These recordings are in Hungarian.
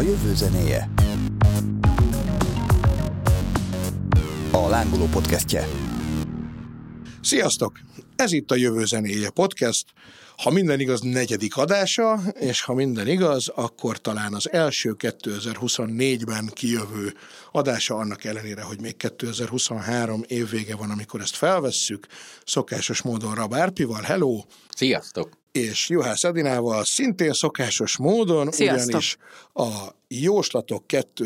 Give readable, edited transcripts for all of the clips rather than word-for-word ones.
jövő zenéje. A Lángoló podcastje. Sziasztok! Ez itt a Jövő zenéje podcast. Ha minden igaz, 4. adása, és ha minden igaz, akkor talán az első 2024-ben kijövő adása, annak ellenére, hogy még 2023 évvége van, amikor ezt felvesszük. Szokásos módon Rab Árpival, hello! Sziasztok! És Juhász Edinával szintén szokásos módon, Sziasztok. Ugyanis a Jóslatok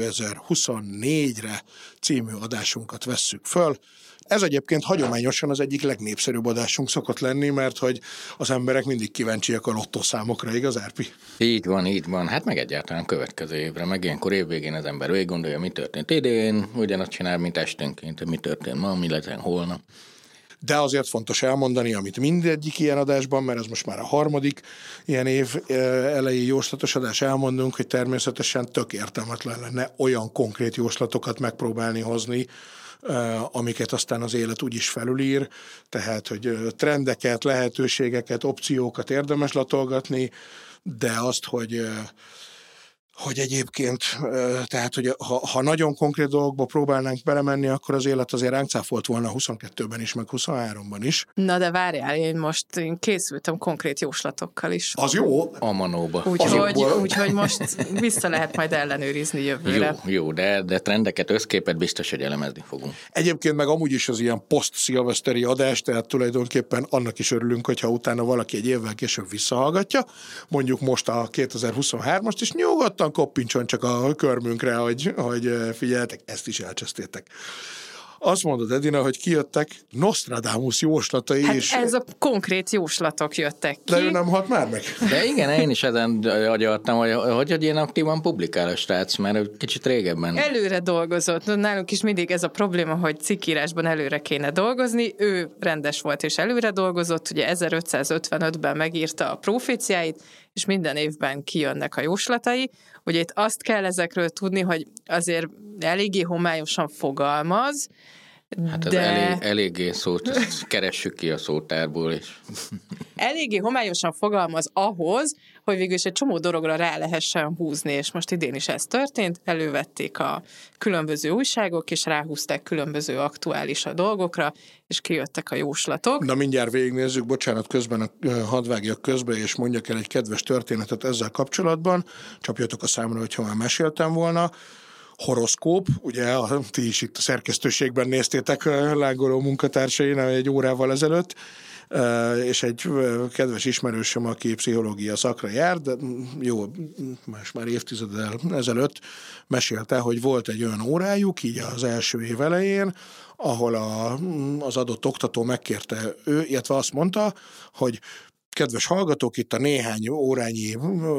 2024-re című adásunkat vesszük föl. Ez egyébként hagyományosan az egyik legnépszerűbb adásunk szokott lenni, mert hogy az emberek mindig kíváncsiak a lottószámokra, igaz, Árpi? Így van. Hát meg egyáltalán következő évre, meg ilyenkor évvégén az ember végig gondolja, mi történt idén, ugyanazt csinál, mint esténként, mi történt ma, mi legyen holnap. De azért fontos elmondani, amit mindegyik ilyen adásban, mert ez most már a 3. ilyen év elejé jóslatos adás, elmondunk, hogy természetesen tök értelmetlen lenne olyan konkrét jóslatokat megpróbálni hozni, amiket aztán az élet úgyis felülír, tehát, hogy trendeket, lehetőségeket, opciókat érdemes latolgatni, de azt, hogy egyébként, tehát, hogy ha nagyon konkrét dolgokba próbálnánk belemenni, akkor az élet azért ránk cáfolt volna 22-ben is, meg 23-ban is. Na de várjál, én készültem konkrét jóslatokkal is. Az jó. A manóba. Úgyhogy most vissza lehet majd ellenőrizni jövőre. Jó, de trendeket, összképet biztos, hogy elemezni fogunk. Egyébként meg amúgy is az ilyen post-szilveszteri adás, tehát tulajdonképpen annak is örülünk, hogyha utána valaki egy évvel később visszahallgatja, mondjuk most a 2023-ast, és nyugodtan koppincson csak a körmünkre, hogy figyeljetek, ezt is elcsesztétek. Azt mondod, Edina, hogy kijöttek Nostradamus jóslatai Hát is. ez a konkrét jóslatok jöttek ki. De ő nem halt már meg. De igen, én is ezen agyaltam, hogy ilyen aktívan publikál a srác, mert kicsit régebben. Előre dolgozott. Nálunk is mindig ez a probléma, hogy cikkírásban előre kéne dolgozni. Ő rendes volt és előre dolgozott, ugye 1555-ben megírta a proféciáit, és minden évben kijönnek a jóslatai. Ugye itt azt kell ezekről tudni, hogy azért eléggé homályosan fogalmaz, Hát az de... eléggé szót, keressük ki a szótárból is. Eléggé homályosan fogalmaz ahhoz, hogy végülis egy csomó dologra rá lehessen húzni, és most idén is ez történt, elővették a különböző újságok, és ráhúzták különböző aktuális a dolgokra, és kijöttek a jóslatok. Na mindjárt végignézzük, bocsánat, közben hadd vágjak közbe, és mondjak el egy kedves történetet ezzel kapcsolatban, csapjatok a számra, hogyha már meséltem volna. Horoszkóp, ugye ti is itt a szerkesztőségben néztétek Lángoló munkatársai egy órával ezelőtt, és egy kedves ismerősöm, aki pszichológia szakra jár, de jó, már évtizeddel ezelőtt mesélte, hogy volt egy olyan órájuk, így az első év elején, ahol az adott oktató megkérte ő, illetve azt mondta, hogy kedves hallgatók, itt a néhány órányi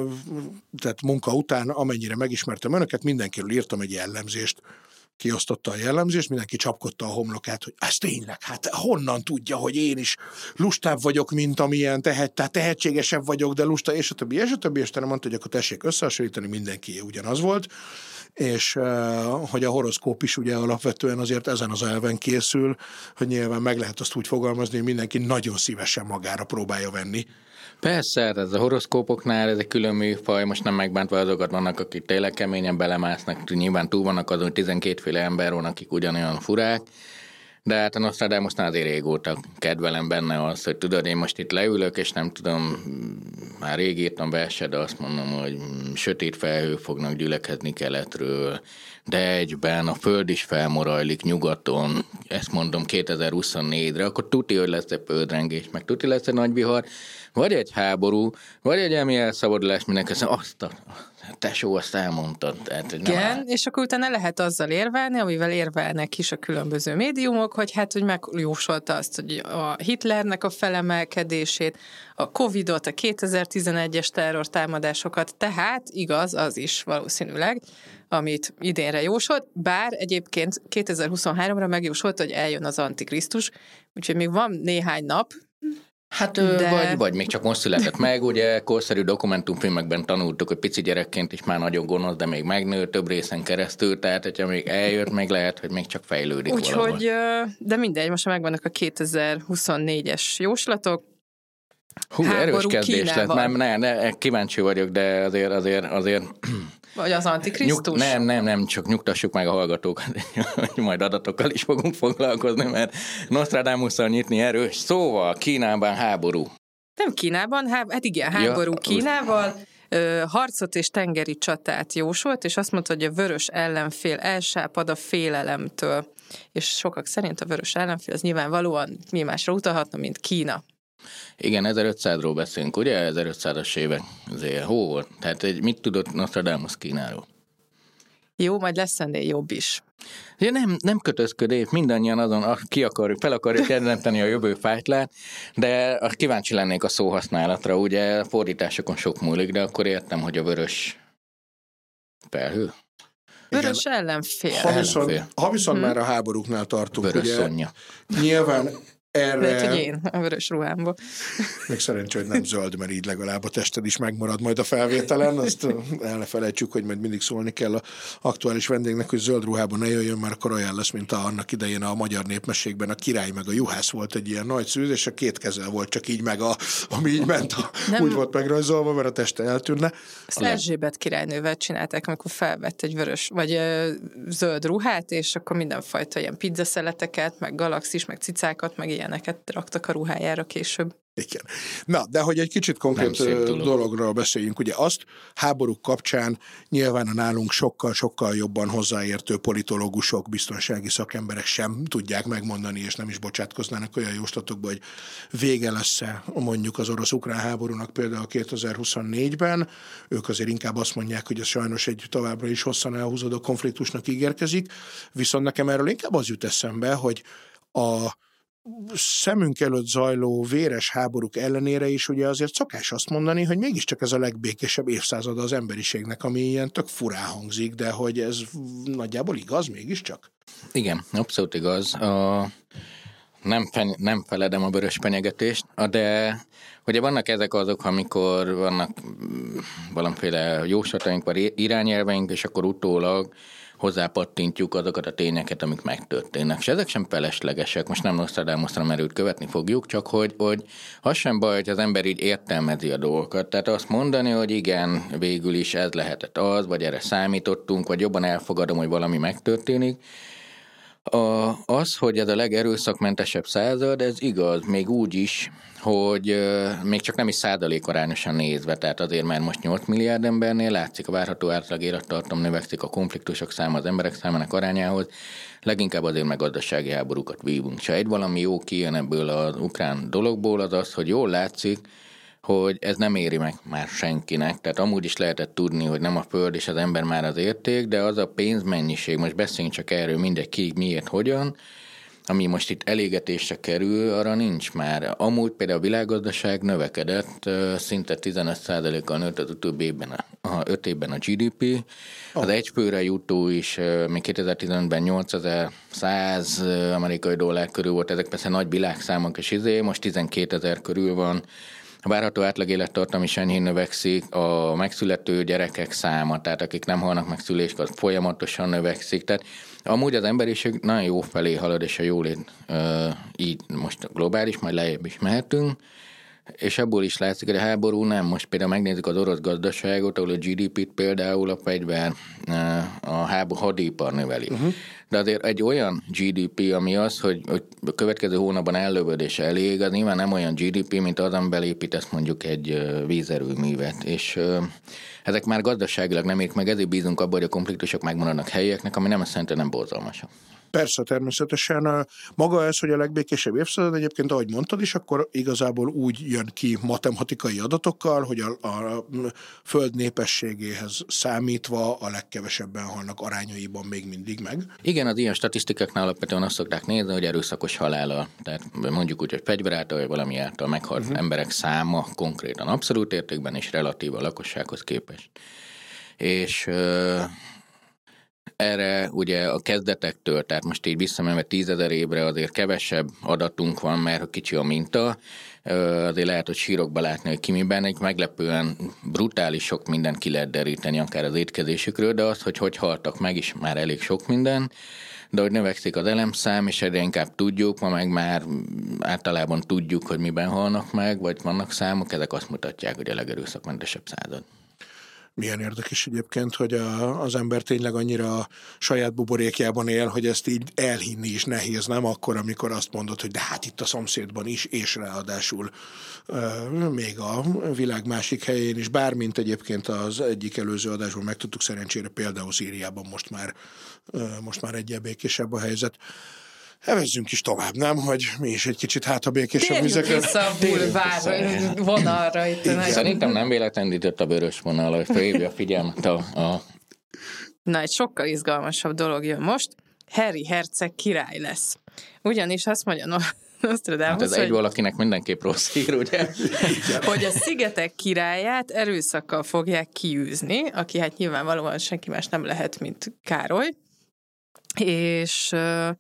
tehát munka után, amennyire megismertem önöket, mindenkiről írtam egy jellemzést. Kiosztotta a jellemzést, mindenki csapkodta a homlokát, hogy ez tényleg, hát honnan tudja, hogy én is lustább vagyok, mint amilyen tehát tehetségesebb vagyok, de lusta, és a többi, és te mondta, hogy akkor tessék összehasonlítani, mindenki ugyanaz volt, és hogy a horoszkóp is ugye alapvetően azért ezen az elven készül, hogy nyilván meg lehet azt úgy fogalmazni, hogy mindenki nagyon szívesen magára próbálja venni. Persze, ez a horoszkópoknál ez egy külön műfaj, most nem megbántva azokat vannak, akik tényleg keményen belemásznak, nyilván túl vannak azon, hogy 12 féle ember van, akik ugyanolyan furák, de hát a Nostradamusnál azért régóta kedvelem benne az, hogy tudod, én most itt leülök, és nem tudom, már rég írtam verset, de azt mondom, hogy sötét felhők fognak gyülekezni keletről, de egyben a föld is felmorajlik nyugaton, ezt mondom 2024-re, akkor tuti, hogy lesz egy földrengés, meg tuti lesz egy nagy vihar, vagy egy háború, vagy egy emi elszabadulás, mindenki azt tesó, azt elmondtad. Tehát, Igen, és akkor utána lehet azzal érvelni, amivel érvelnek is a különböző médiumok, hogy hát, hogy megjósolta azt, hogy a Hitlernek a felemelkedését, a Covidot, a 2011-es terrortámadásokat, tehát igaz az is valószínűleg, amit idénre jósolt, bár egyébként 2023-ra megjósolta, hogy eljön az Antikrisztus, úgyhogy még van néhány nap. Hát vagy még csak most született meg, ugye korszerű dokumentumfilmekben tanultuk, hogy pici gyerekként is már nagyon gonosz, de még megnő több részen keresztül, tehát hogyha még eljött, még lehet, hogy még csak fejlődik valahol. Úgyhogy, de mindegy, most megvannak a 2024-es jóslatok. Hú, erős kezdés lett, nem, kíváncsi vagyok, de azért Vagy az Antikrisztus? Nem, csak nyugtassuk meg a hallgatókat, hogy majd adatokkal is fogunk foglalkozni, mert Nostradamusszal nyitni erős. Szóval Kínában háború. Nem Kínában, hát igen, háború Kínával. Harcot és tengeri csatát jósolt, és azt mondta, hogy a vörös ellenfél elsápad a félelemtől. És sokak szerint a vörös ellenfél az nyilvánvalóan mi másra utalhatna, mint Kína. Igen, 1500-ról beszélünk, ugye? 1500-as évek azért hó volt. Tehát mit tudott Nostradamus Kínáról? Jó, majd lesz ennél jobb is. Ja, nem kötözködés, mindannyian azon fel akarjuk jelenteni a jövő fájtlát, de kíváncsi lennék a szóhasználatra, ugye fordításokon sok múlik, de akkor értem, hogy a vörös felhő. Vörös ellenfél. Ha viszont már a háborúknál tartunk, vörös ugye, Szonya. Nyilván erre... Lehet, hogy én a vörös ruhámból. Még szerencsé, hogy nem zöld, mert így legalább a tested is megmarad majd a felvételen. Azt el ne felejtsük, hogy majd mindig szólni kell az aktuális vendégnek, hogy zöld ruhában ne jöjjön, mert akkor olyan lesz, mint annak idején a magyar népmességben a király meg a juhász volt egy ilyen nagy szűz, és a két kezel volt csak így meg, ami így ment, úgy volt megrajzolva, mert a teste eltűnne. Ezt Erzsébet királynővel csinálták, amikor felvett egy vörös, vagy zöld ruhát, és akkor mindenfajta ilyen pizzaszeleteket, meg galaxis, meg cicákat, meg ilyeneket raktak a ruhájára később. Igen. Na, de hogy egy kicsit konkrét dologról beszéljünk, ugye azt háborúk kapcsán nyilván a nálunk sokkal jobban hozzáértő politológusok, biztonsági szakemberek sem tudják megmondani, és nem is bocsátkoznának olyan jóslatokba, hogy vége lesz-e mondjuk az orosz-ukrán háborúnak például 2024-ben. Ők azért inkább azt mondják, hogy ez sajnos egy továbbra is hosszan elhúzódó konfliktusnak ígérkezik, viszont nekem erről inkább az jut eszembe, hogy a szemünk előtt zajló véres háborúk ellenére is ugye azért szokás azt mondani, hogy mégiscsak ez a legbékésebb évszázada az emberiségnek, ami ilyen tök furán hangzik, de hogy ez nagyjából igaz mégiscsak? Igen, abszolút igaz. Nem feledem a vörös fenyegetést, de ugye vannak ezek azok, amikor vannak valamiféle jóslataink, vagy irányelveink, és akkor utólag hozzápattintjuk azokat a tényeket, amik megtörténnek. És ezek sem feleslegesek, most nem Nostradamusra merült követni fogjuk, csak hogy az sem baj, hogy az ember így értelmezi a dolgokat. Tehát azt mondani, hogy igen, végül is ez lehetett az, vagy erre számítottunk, vagy jobban elfogadom, hogy valami megtörténik. Az, hogy ez a legerőszakmentesebb század, ez igaz, még úgy is, hogy még csak nem is százalékarányosan nézve, tehát azért már most 8 milliárd embernél látszik a várható átlag élettartam növekszik, a konfliktusok száma az emberek számának arányához, leginkább azért meg gazdasági háborúkat vívunk. És ha egy valami jó kijön ebből az ukrán dologból, az az, hogy jól látszik, hogy ez nem éri meg már senkinek. Tehát amúgy is lehetett tudni, hogy nem a föld és az ember már az érték, de az a pénzmennyiség, most beszéljünk csak erről mindegy ki, miért, hogyan, ami most itt elégetésre kerül, arra nincs már. Amúgy például a világgazdaság növekedett, szinte 15%-kal nőtt az utóbbi évben, 5 évben a GDP. Az egyfőre jutó is még 2015-ben 8100 amerikai dollár körül volt, ezek persze nagy világszámok, és most 12 000 körül van. A várható átlag élettartam is enyhén növekszik, a megszülető gyerekek száma, tehát akik nem halnak meg szüléskor, az folyamatosan növekszik. Tehát amúgy az emberiség nagyon jó felé halad, és a jólét így most globális, majd lejjebb is mehetünk, és abból is látszik, hogy a háború nem. Most például megnézzük az orosz gazdaságot, ahol a GDP-t például a fegyver, a hadipar növeli. De azért egy olyan GDP, ami az, hogy a következő hónapban ellövöd elég, az nyilván nem olyan GDP, mint az, amiben építesz mondjuk egy vízerőművet. És ezek már gazdaságilag nem érik meg, ezért bízunk abban, hogy a konfliktusok megmaradnak helyieknek, ami nem azt jelenti, nem borzalmasak. Persze, természetesen maga ez, hogy a legbékésebb évszázad, egyébként ahogy mondtad is, akkor igazából úgy jön ki matematikai adatokkal, hogy a föld népességéhez számítva a legkevesebben halnak arányaiban még mindig meg. Igen, az ilyen statisztikáknál alapvetően azt szokták nézni, hogy erőszakos halállal, tehát mondjuk úgy, hogy fegyver által, vagy valami által meghalt emberek száma konkrétan abszolút értékben és relatív a lakossághoz képest. És erre ugye a kezdetektől, tehát most így visszamenve 10 000 évre azért kevesebb adatunk van, mert kicsi a minta, azért lehet, hogy sírokba látni, hogy ki miben, egy meglepően brutális sok mindent ki lehet deríteni, akár az étkezésükről, de az, hogy haltak meg is már elég sok minden, de hogy növekszik az elemszám, és egyre inkább tudjuk, ma meg már általában tudjuk, hogy miben halnak meg, vagy vannak számok, ezek azt mutatják, hogy a legerőszakmentesebb század. Milyen érdekes egyébként, hogy az ember tényleg annyira a saját buborékjában él, hogy ezt így elhinni is nehéz, nem akkor, amikor azt mondod, hogy de hát itt a szomszédban is, és ráadásul még a világ másik helyén is, bármint egyébként az egyik előző adásban megtudtuk, szerencsére például Szíriában most már egyel békésebb a helyzet. Evezzünk is tovább, nem? Hogy mi is egy kicsit a békésebb vizekre. Vissza a bulvár vonalra. Szerintem nem véletlenül ütött a vörös vonal, hogy felhívja a figyelmet Na, egy sokkal izgalmasabb dolog jön most. Harry herceg király lesz. Ugyanis azt mondja Nostradamus, ez egy valakinek mindenképp rossz hír, ugye? hogy a szigetek királyát erőszakkal fogják kiűzni, aki hát nyilvánvalóan senki más nem lehet, mint Károly. És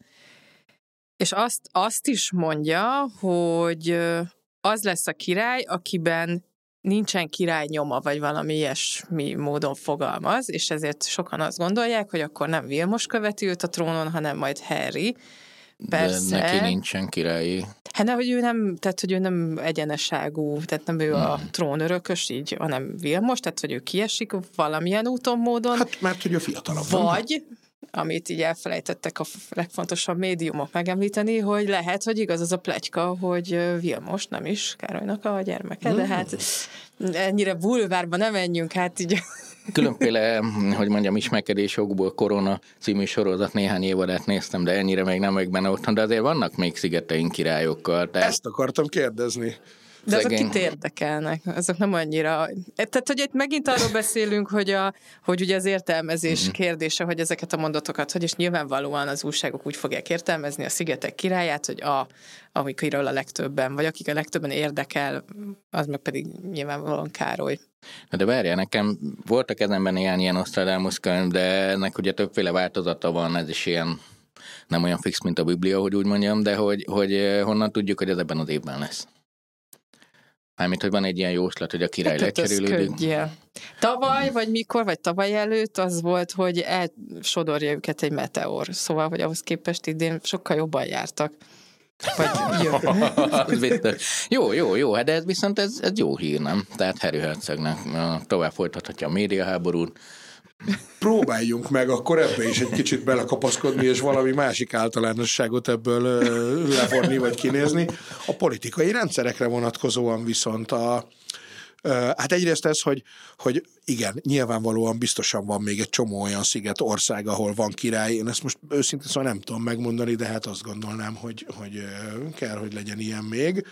azt is mondja, hogy az lesz a király, akiben nincsen király nyoma, vagy valami ilyesmi módon fogalmaz, és ezért sokan azt gondolják, hogy akkor nem Vilmos követi őt a trónon, hanem majd Harry. Persze. De neki nincsen királyi. Hát hogy ő nem egyeneságú, tehát nem ő a trónörökös így, hanem Vilmos, tehát hogy ő kiesik valamilyen úton, módon. Hát mert hogy a fiatalabb. Vagy, amit így elfelejtettek a legfontosabb médiumok megemlíteni, hogy lehet, hogy igaz az a pletyka, hogy Vilmos nem is Károlynak a gyermeke, de hát ennyire bulvárba nem menjünk, hát így... Különféle, hogy mondjam, ismerkedésokból Korona című sorozat néhány évadát néztem, de ennyire még nem vagyok benne otthon, de azért vannak még szigeteink királyokkal. Tehát... Ezt akartam kérdezni. De azok kit érdekelnek, azok nem annyira... Tehát, hogy itt megint arról beszélünk, hogy ugye az értelmezés kérdése, hogy ezeket a mondatokat, hogy és nyilvánvalóan az újságok úgy fogják értelmezni a szigetek királyát, hogy amikről a legtöbben, vagy akik a legtöbben érdekel, az meg pedig nyilvánvalóan Károly. De várjál, nekem voltak ezenben néhány ilyen Nostradamus könyv, de ennek ugye többféle változata van, ez is ilyen nem olyan fix, mint a Biblia, hogy úgy mondjam, de hogy honnan tudjuk, hogy ez ebben az évben lesz. Mármint, hogy van egy ilyen jóslat, hogy a király lecserélődik. Tavaly, vagy mikor, vagy tavaly előtt az volt, hogy elsodorja őket egy meteor. Szóval, hogy ahhoz képest idén sokkal jobban jártak. Jó, hát ez viszont ez jó hír, nem? Tehát Harry hercegnek tovább folytathatja a médiaháborút. Próbáljunk meg akkor ebbe is egy kicsit belekapaszkodni, és valami másik általánosságot ebből levonni, vagy kinézni. A politikai rendszerekre vonatkozóan viszont hát egyrészt ez, hogy igen, nyilvánvalóan biztosan van még egy csomó olyan sziget ország, ahol van király. Én ezt most őszintén szóval nem tudom megmondani, de hát azt gondolnám, hogy kell, hogy legyen ilyen még.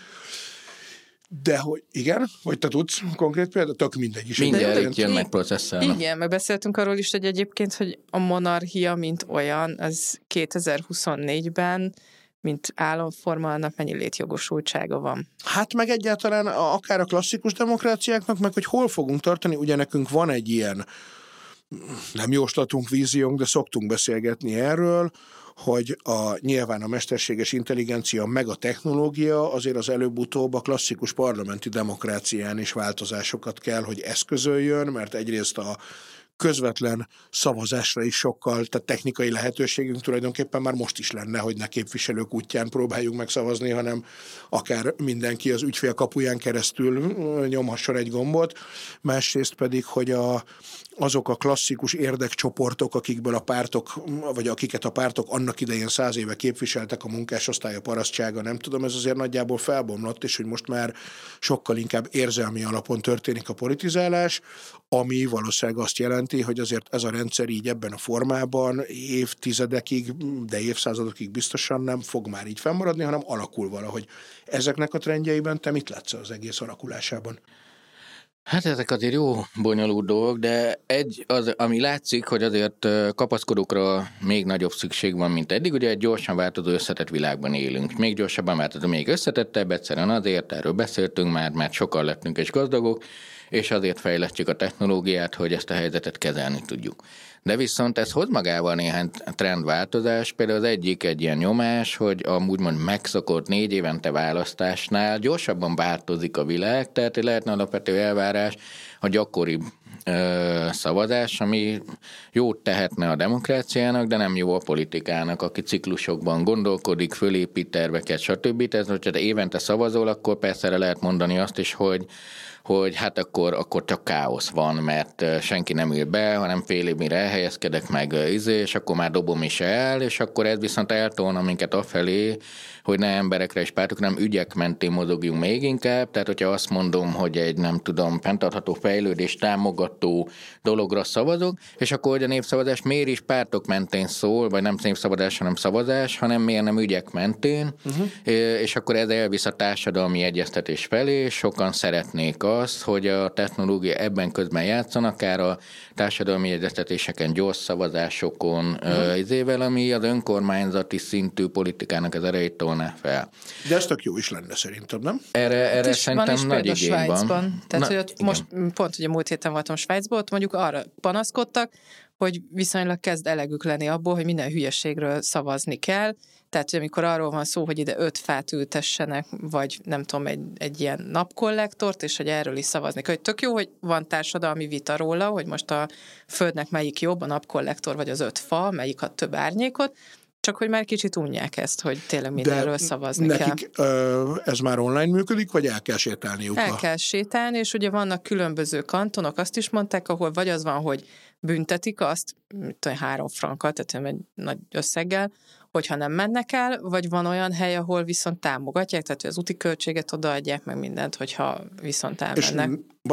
De hogy igen, vagy te tudsz konkrét példát? Tök mindegy is. Mindjárt jön meg processzálnak. Igen, meg beszéltünk arról is, hogy egyébként, hogy a monarchia, mint olyan, az 2024-ben, mint államforma, annak mennyi létjogosultsága van? Hát meg egyáltalán akár a klasszikus demokráciáknak, meg hogy hol fogunk tartani, ugye nekünk van egy ilyen, nem jóslatunk, víziónk, de szoktunk beszélgetni erről, hogy nyilván a mesterséges intelligencia meg a technológia azért az előbb-utóbb a klasszikus parlamenti demokrácián is változásokat kell, hogy eszközöljön, mert egyrészt a közvetlen szavazásra is sokkal, tehát technikai lehetőségünk tulajdonképpen már most is lenne, hogy ne képviselők útján próbáljunk megszavazni, hanem akár mindenki az ügyfél kapuján keresztül nyomhasson egy gombot. Másrészt pedig, hogy azok a klasszikus érdekcsoportok, akikből a pártok, vagy akiket a pártok annak idején 100 éve képviseltek, a munkásosztály, a parasztsága, nem tudom, ez azért nagyjából felbomlott, és hogy most már sokkal inkább érzelmi alapon történik a politizálás, ami valószínűleg azt jelenti, hogy azért ez a rendszer így ebben a formában évtizedekig, de évszázadokig biztosan nem fog már így fennmaradni, hanem alakul valahogy. Ezeknek a trendjeiben te mit látsz az egész alakulásában? Hát ezek azért jó bonyolult dolgok, de ami látszik, hogy azért kapaszkodókra még nagyobb szükség van, mint eddig. Ugye egy gyorsan változó összetett világban élünk. Még gyorsabban változó, még összetettebb, egyszerűen azért, erről beszéltünk már, mert sokan lettünk és gazdagok, és azért fejlesztjük a technológiát, hogy ezt a helyzetet kezelni tudjuk. De viszont ez hoz magával néhány trendváltozás, például az egyik egy ilyen nyomás, hogy a úgymond megszokott 4 évente választásnál gyorsabban változik a világ, tehát lehetne alapvető elvárás a gyakoribb szavazás, ami jót tehetne a demokráciának, de nem jó a politikának, aki ciklusokban gondolkodik, fölépít terveket, stb. Tehát, hogyha évente szavazol, akkor persze lehet mondani azt is, hogy hát akkor csak káosz van, mert senki nem ül be, hanem fél év mire elhelyezkedek meg, és akkor már dobom is el, és akkor ez viszont eltolna minket afelé, hogy ne emberekre és pártokra, nem ügyek mentén mozogjunk még inkább. Tehát, hogyha azt mondom, hogy egy fenntartható fejlődés támogató dologra szavazok, és akkor, hogy a népszavazás miért is pártok mentén szól, vagy nem népszavazás, hanem szavazás, hanem miért nem ügyek mentén, és akkor ez elvisz a társadalmi egyeztetés felé, és sokan szeretnék azt, hogy a technológia ebben közben játszon, akár a társadalmi egyeztetéseken, gyors szavazásokon, ami az önkormányzati szintű politikának az erejét tolná fel. De ez tök jó is lenne szerintem, nem? Erre szerintem nagy igény van. Tehát, hogy ott most pont ugye múlt héten voltam Svájcban, ott mondjuk arra panaszkodtak, hogy viszonylag kezd elegük lenni abból, hogy minden hülyeségről szavazni kell. Tehát, hogy amikor arról van szó, hogy ide 5 fát ültessenek, vagy nem tudom, egy ilyen napkollektort, és hogy erről is szavazni kell. Hogy tök jó, hogy van társadalmi vita róla, hogy most a földnek melyik jobb, a napkollektor vagy az 5 fa, melyik ad több árnyékot, csak hogy már kicsit unják ezt, hogy tényleg mindenről szavazni nekik, kell. Ez már online működik, vagy el kell sétálniuk? El kell sétálni, és ugye vannak különböző kantonok, azt is mondták, ahol vagy az van, hogy büntetik azt, 3 frankkal, tehát egy nagy összeggel, hogyha nem mennek el, vagy van olyan hely, ahol viszont támogatják, tehát az úti költséget odaadják, meg mindent, hogyha viszont elmennek.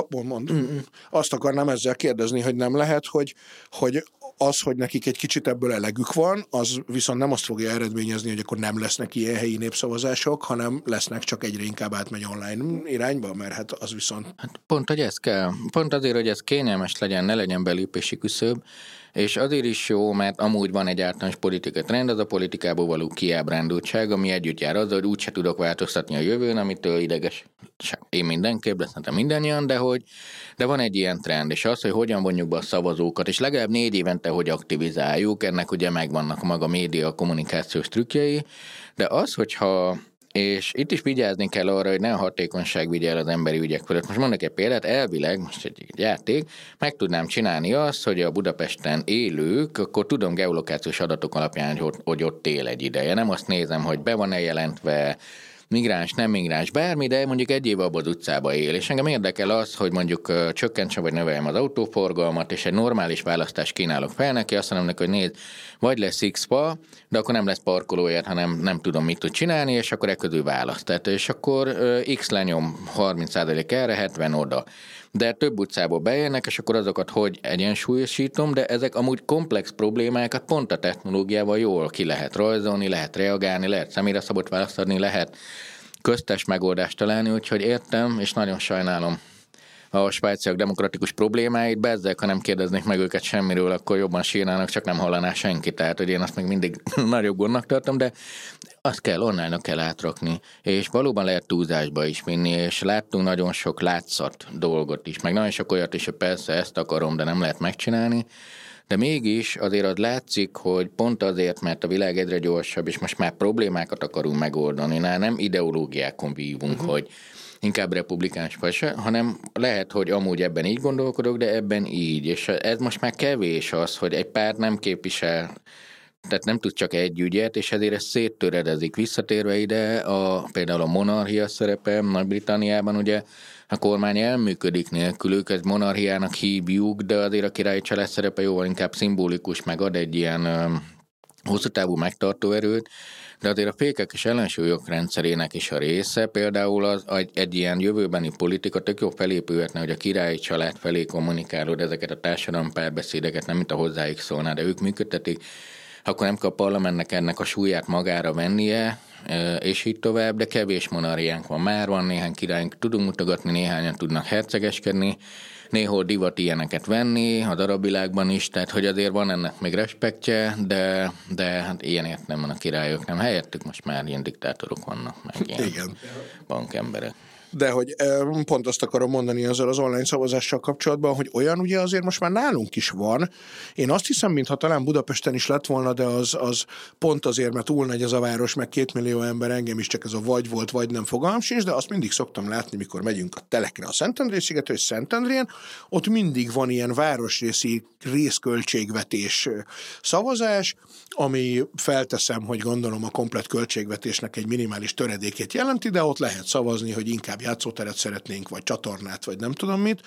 Azt akarnám ezzel kérdezni, hogy nem lehet, hogy az, hogy nekik egy kicsit ebből elegük van, az viszont nem azt fogja eredményezni, hogy akkor nem lesznek ilyen helyi népszavazások, hanem lesznek, csak egyre inkább átmegy online irányba, mert hát az viszont... Hát pont, hogy ez kell. Pont azért, hogy ez kényelmes legyen, ne legyen belépési küszöb, és azért is jó, mert amúgy van egy általános politikai trend, az a politikából való kiábrándultság, ami együtt jár azzal, hogy úgyse tudok változtatni a jövőn, amitől ideges. Én mindenképp, de szerintem mindannyian, de van egy ilyen trend, és az, hogy hogyan vonjuk be a szavazókat, és legalább 4 évente hogy aktivizáljuk, ennek ugye megvannak maga média kommunikációs trükkjei, de az, hogyha és itt is vigyázni kell arra, hogy ne a hatékonyság vigye el az emberi ügyek fölött. Most mondok egy példát, elvileg, most egy játék, meg tudnám csinálni azt, hogy a Budapesten élők, akkor tudom geolokációs adatok alapján, hogy ott él egy ideje. Nem azt nézem, hogy be van-e jelentve, migráns, nem migráns, bármi, de mondjuk egy év abban az utcában él. És engem érdekel az, hogy mondjuk csökkentsem vagy növeljem az autóforgalmat, és egy normális választást kínálok fel neki, azt mondom neki, hogy nézd, vagy lesz X-fa, de akkor nem lesz parkolóért, hanem nem tudom, mit tud csinálni, és akkor közül választ. És akkor X lenyom 30% erre, 70 oda. De több utcából beérnek, és akkor azokat hogy egyensúlyosítom, de ezek amúgy komplex problémákat pont a technológiával jól ki lehet rajzolni, lehet reagálni, lehet személyre szabott választ adni, lehet köztes megoldást találni, úgyhogy értem, és nagyon sajnálom a svájciak demokratikus problémáit, bezzek, ha nem kérdeznék meg őket semmiről, akkor jobban sírnának, csak nem hallaná senki. Tehát, hogy én azt még mindig nagyobb gondnak tartom, de azt kell, online kell átrakni. És valóban lehet túlzásba is vinni, és láttunk nagyon sok látszat dolgot is, meg nagyon sok olyat is, hogy persze ezt akarom, de nem lehet megcsinálni. De mégis azért az látszik, hogy pont azért, mert a világ egyre gyorsabb, és most már problémákat akarunk megoldani, nem ideológiákon vívunk, hogy inkább republikáns vagy se, hanem lehet, hogy amúgy ebben így gondolkodok, de ebben így. És ez most már kevés az, hogy egy párt nem képvisel, tehát nem tud csak egy ügyet, és ezért ez széttöredezik. Visszatérve ide, például a monarchia szerepe Nagy-Britanniában, ugye a kormány elműködik nélkülük, ez monarchiának hívjuk, de azért a királyi család szerepe jóval inkább szimbolikus, meg ad egy ilyen hosszú távú megtartó erőt, de azért a fékek és ellensúlyok rendszerének is a része, például egy ilyen jövőbeni politika tök jó felépülhetne, hogy a királyi család felé kommunikálod ezeket a társadalmi párbeszédeket, nem mint a hozzájuk szólná, de ők működtetik, akkor nem kell a parlamentnek ennek a súlyát magára vennie, és így tovább, de kevés monarchiánk van. Már van néhány királyunk, tudunk mutogatni, néhányan tudnak hercegeskedni, néhol divat ilyeneket venni, az arab világban is, tehát hogy azért van ennek még respektje, de hát ilyenért nem van a királyok, nem helyettük most már ilyen diktátorok vannak, meg ilyen bankemberek. De hogy pont azt akarom mondani ezzel az online szavazással kapcsolatban, hogy olyan ugye azért most már nálunk is van. Én azt hiszem, mintha talán Budapesten is lett volna, de az pont azért, mert túl nagy ez a város, meg 2 millió ember, engem is csak ez a vagy volt, vagy nem fogalmam sincs, de azt mindig szoktam látni, mikor megyünk a telekre a Szentendrei-szigetre, és Szentendrén, ott mindig van ilyen városrészi részköltségvetés szavazás, ami felteszem, hogy gondolom a komplett költségvetésnek egy minimális töredékét jelenti, de ott lehet szavazni, hogy inkább játszóteret szeretnénk, vagy csatornát, vagy nem tudom mit.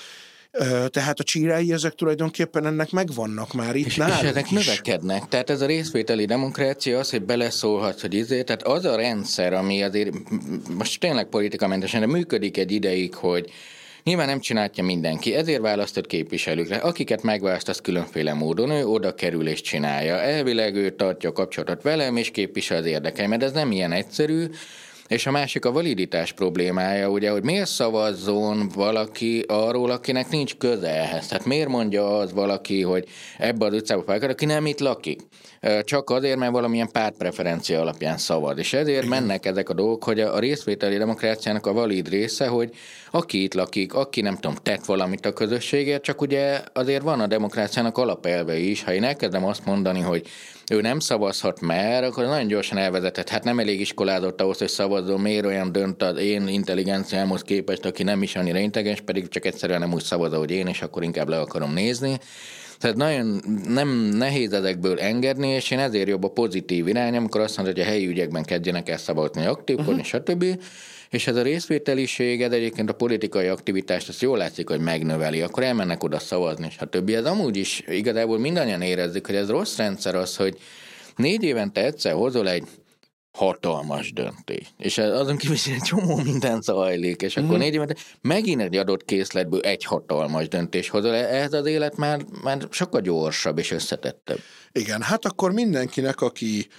Tehát a csírái ezek tulajdonképpen ennek megvannak már itt és nálunk ezek is. növekednek. Tehát ez a részvételi demokrácia az, hogy beleszólhatsz, hogy tehát az a rendszer, ami azért most tényleg politikamentesen, de működik egy ideig, hogy nyilván nem csinálja mindenki, ezért választott képviselőkre. Akiket megválasztasz különféle módon, ő oda kerül és csinálja. Elvileg ő tartja a kapcsolatot velem, és képvisel az érdekeimet. Ez nem ilyen egyszerű. És a másik a validitás problémája, ugye, hogy miért szavazzon valaki arról, akinek nincs köze ehhez. Tehát miért mondja az valaki, hogy ebbe az utcába felkör, aki nem itt lakik. Csak azért, mert valamilyen pártpreferencia alapján szavaz. És ezért mennek ezek a dolgok, hogy a részvételi demokráciának a valid része, hogy aki itt lakik, aki nem tudom, tett valamit a közösségért, csak ugye azért van a demokráciának alapelve is. Ha én elkezdem azt mondani, hogy ő nem szavazhat már, akkor nagyon gyorsan elvezetett. Hát nem elég iskolázott ahhoz, hogy szavazzon, miért olyan dönt az én intelligenciámhoz képest, aki nem is annyira intelligens, pedig csak egyszerűen nem úgy szavaz, ahogy én, és akkor inkább le akarom nézni. Tehát nagyon nem nehéz ezekből engedni, és én ezért jobb a pozitív irány, amikor azt mondja, hogy a helyi ügyekben kezdjenek el szavazni, aktívkodni, stb. És ez a részvételiség, ez egyébként a politikai aktivitást, azt jól látszik, hogy megnöveli, akkor elmennek oda szavazni, stb. Ez amúgy is igazából mindannyian érezzük, hogy ez rossz rendszer az, hogy 4 évente egyszer hozol egy hatalmas döntés. És azon kívül egy csomó minden zajlik, és akkor 4 évente megint egy adott készletből egy hatalmas döntés hozol. Ez az élet már sokkal gyorsabb és összetettebb. Igen, hát akkor mindenkinek, aki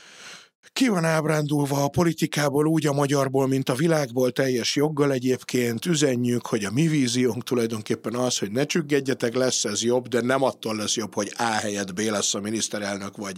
ki van ábrándulva a politikából, úgy a magyarból, mint a világból, teljes joggal egyébként üzenjük, hogy a mi víziónk tulajdonképpen az, hogy ne csüggedjetek, lesz ez jobb, de nem attól lesz jobb, hogy A helyett B lesz a miniszterelnök, vagy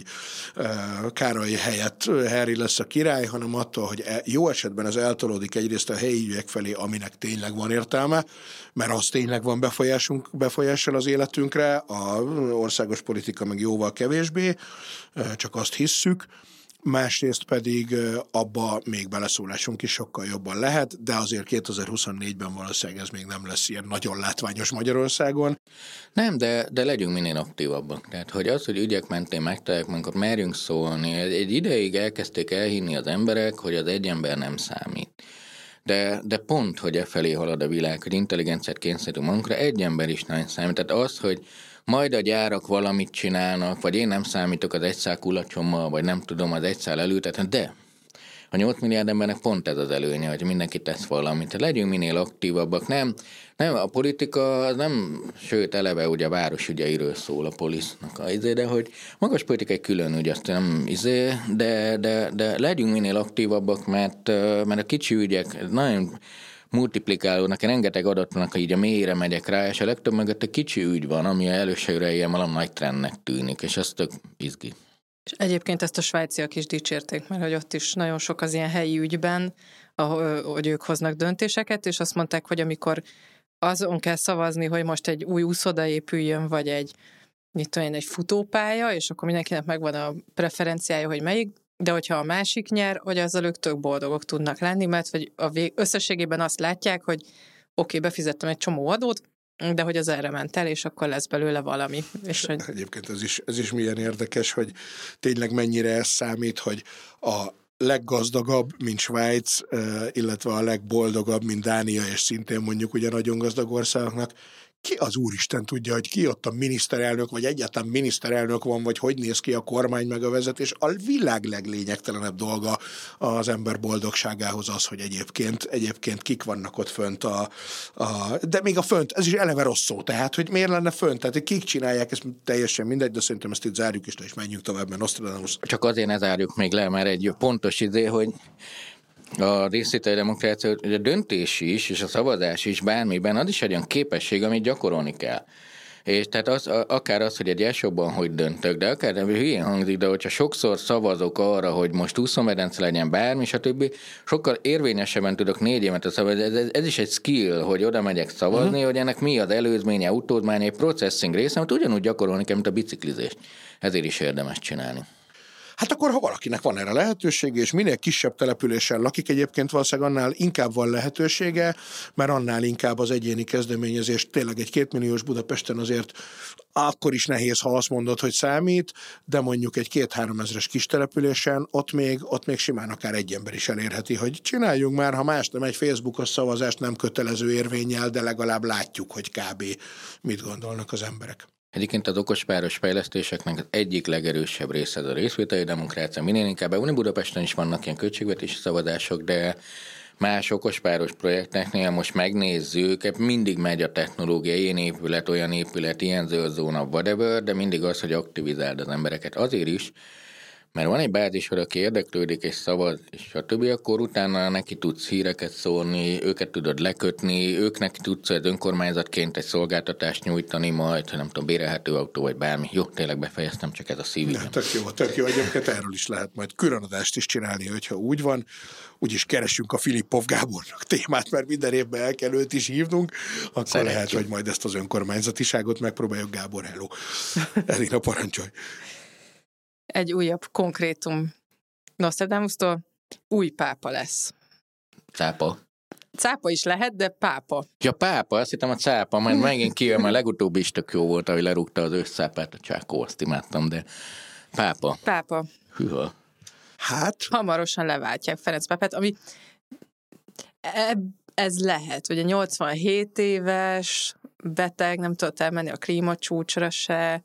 Károly helyett Harry lesz a király, hanem attól, hogy jó esetben ez eltolódik egyrészt a helyi ügyek felé, aminek tényleg van értelme, mert az tényleg van befolyással az életünkre, a országos politika meg jóval kevésbé, csak azt hisszük. Másrészt pedig abba még beleszólásunk is sokkal jobban lehet, de azért 2024-ben valószínűleg ez még nem lesz ilyen nagyon látványos Magyarországon. Nem, de legyünk minél aktívabbak. Tehát, hogy az, hogy ügyek mentén megtaláljuk, amikor merjünk szólni, egy ideig elkezdték elhinni az emberek, hogy az egy ember nem számít. De pont, hogy felé halad a világ, hogy intelligenciát kényszerítünk magunkra, egy ember is nagyon számít. Tehát az, hogy majd a gyárak valamit csinálnak, vagy én nem számítok az 1 szál kulacsommal, vagy nem tudom az 1 szál elültetni, de a 8 milliárd embernek pont ez az előnye, hogy mindenki tesz valamit. Tehát legyünk minél aktívabbak. Nem, a politika nem, sőt eleve ugye a városügyeiről szól a polisznak de hogy magas politikai külön ügy, azt nem de legyünk minél aktívabbak, mert a kicsi ügyek nagyon multiplikálódnak, rengeteg adatnak, így a mélyre megyek rá, és a legtöbb mögött a kicsi ügy van, ami elsőre ilyen valami nagy trendnek tűnik, és ez tök izgi. És egyébként ezt a svájciak is dicsérték, mert hogy ott is nagyon sok az ilyen helyi ügyben, hogy ők hoznak döntéseket, és azt mondták, hogy amikor azon kell szavazni, hogy most egy új úszoda épüljön, vagy egy futópálya, és akkor mindenkinek megvan a preferenciája, hogy melyik, de hogyha a másik nyer, hogy azzal ők tök boldogok tudnak lenni, mert hogy összességében azt látják, hogy oké, befizettem egy csomó adót, de hogy az erre ment el, és akkor lesz belőle valami. És hogy... Egyébként ez is milyen érdekes, hogy tényleg mennyire ez számít, hogy a leggazdagabb, mint Svájc, illetve a legboldogabb, mint Dánia, és szintén mondjuk ugye nagyon gazdag országoknak, ki az úristen tudja, hogy ki ott a miniszterelnök, vagy egyáltalán miniszterelnök van, vagy hogy néz ki a kormány meg a vezetés. A világ leglényegtelenebb dolga az ember boldogságához az, hogy egyébként kik vannak ott fönt de még a fönt, ez is eleve rossz szó, tehát, hogy miért lenne fönt, tehát kik csinálják, ez teljesen mindegy, de szerintem ezt itt zárjuk és menjünk tovább, mert Nostradamus. Csak azért ne zárjuk még le, mert egy pontos hogy a részvételi demokrácia, a döntés is, és a szavazás is bármiben, az is egy olyan képesség, amit gyakorolni kell. És tehát akár az, hogy egy elsőbban hogy döntök, de akár hülyén hangzik, de hogyha sokszor szavazok arra, hogy most úszómedence legyen bármi, stb., sokkal érvényesebben tudok 4 évet szavazni. Ez is egy skill, hogy oda megyek szavazni, hogy ennek mi az előzménye, utódmánya, egy processing része, amit ugyanúgy gyakorolni kell, mint a biciklizést. Ezért is érdemes csinálni. Hát akkor, ha valakinek van erre lehetősége, és minél kisebb településen lakik, egyébként valószínűleg annál inkább van lehetősége, mert annál inkább az egyéni kezdeményezés tényleg egy 2 milliós Budapesten azért akkor is nehéz, ha azt mondod, hogy számít, de mondjuk egy 2-3 ezres kis településen ott még simán akár egy ember is elérheti, hogy csináljunk már, ha más nem, egy Facebookos szavazást nem kötelező érvénnyel, de legalább látjuk, hogy kb. Mit gondolnak az emberek. Egyébként az okosváros fejlesztéseknek az egyik legerősebb része az a részvételi demokrácia. Minél inkább Budapesten is vannak ilyen költségvetési szavazások, de más okosváros projekteknél most megnézzük, mindig megy a technológia, ilyen épület, olyan épület, ilyen zöld zóna, whatever, de mindig az, hogy aktivizáld az embereket. Azért is, mert van egy bázisod, aki érdeklődik és szavaz, és a többi, akkor utána neki tudsz híreket szólni, őket tudod lekötni, őknek tudsz az önkormányzatként egy szolgáltatást nyújtani majd, nem tudom, bérelhető autó vagy bármi. Jó, tényleg befejeztem, csak ez a szívügyem. Tök jó. Egyébként erről is lehet majd különadást is csinálni, hogyha úgy van. Úgyis keresünk a Filippov Gábornak témát, mert minden évben el kell őt is hívnunk, akkor szeretjük. Lehet, hogy majd ezt az önkormányzatiságot megpróbáljuk. Gábor, hello. Elina, parancsolj. Egy újabb konkrétum Nostradamus-tól, új pápa lesz. Cápa. Cápa is lehet, de pápa. Ja, pápa, azt hittem a cápa, majd megint kijön, mert legutóbb is tök jó volt, ahogy lerúgta az őszcápát, a Csákó, azt imádtam, de pápa. Pápa. Hűha. Hát? Hamarosan leváltják Ferenc pápát, ami ez lehet, hogy a 87 éves beteg nem tudott elmenni a klímacsúcsra se.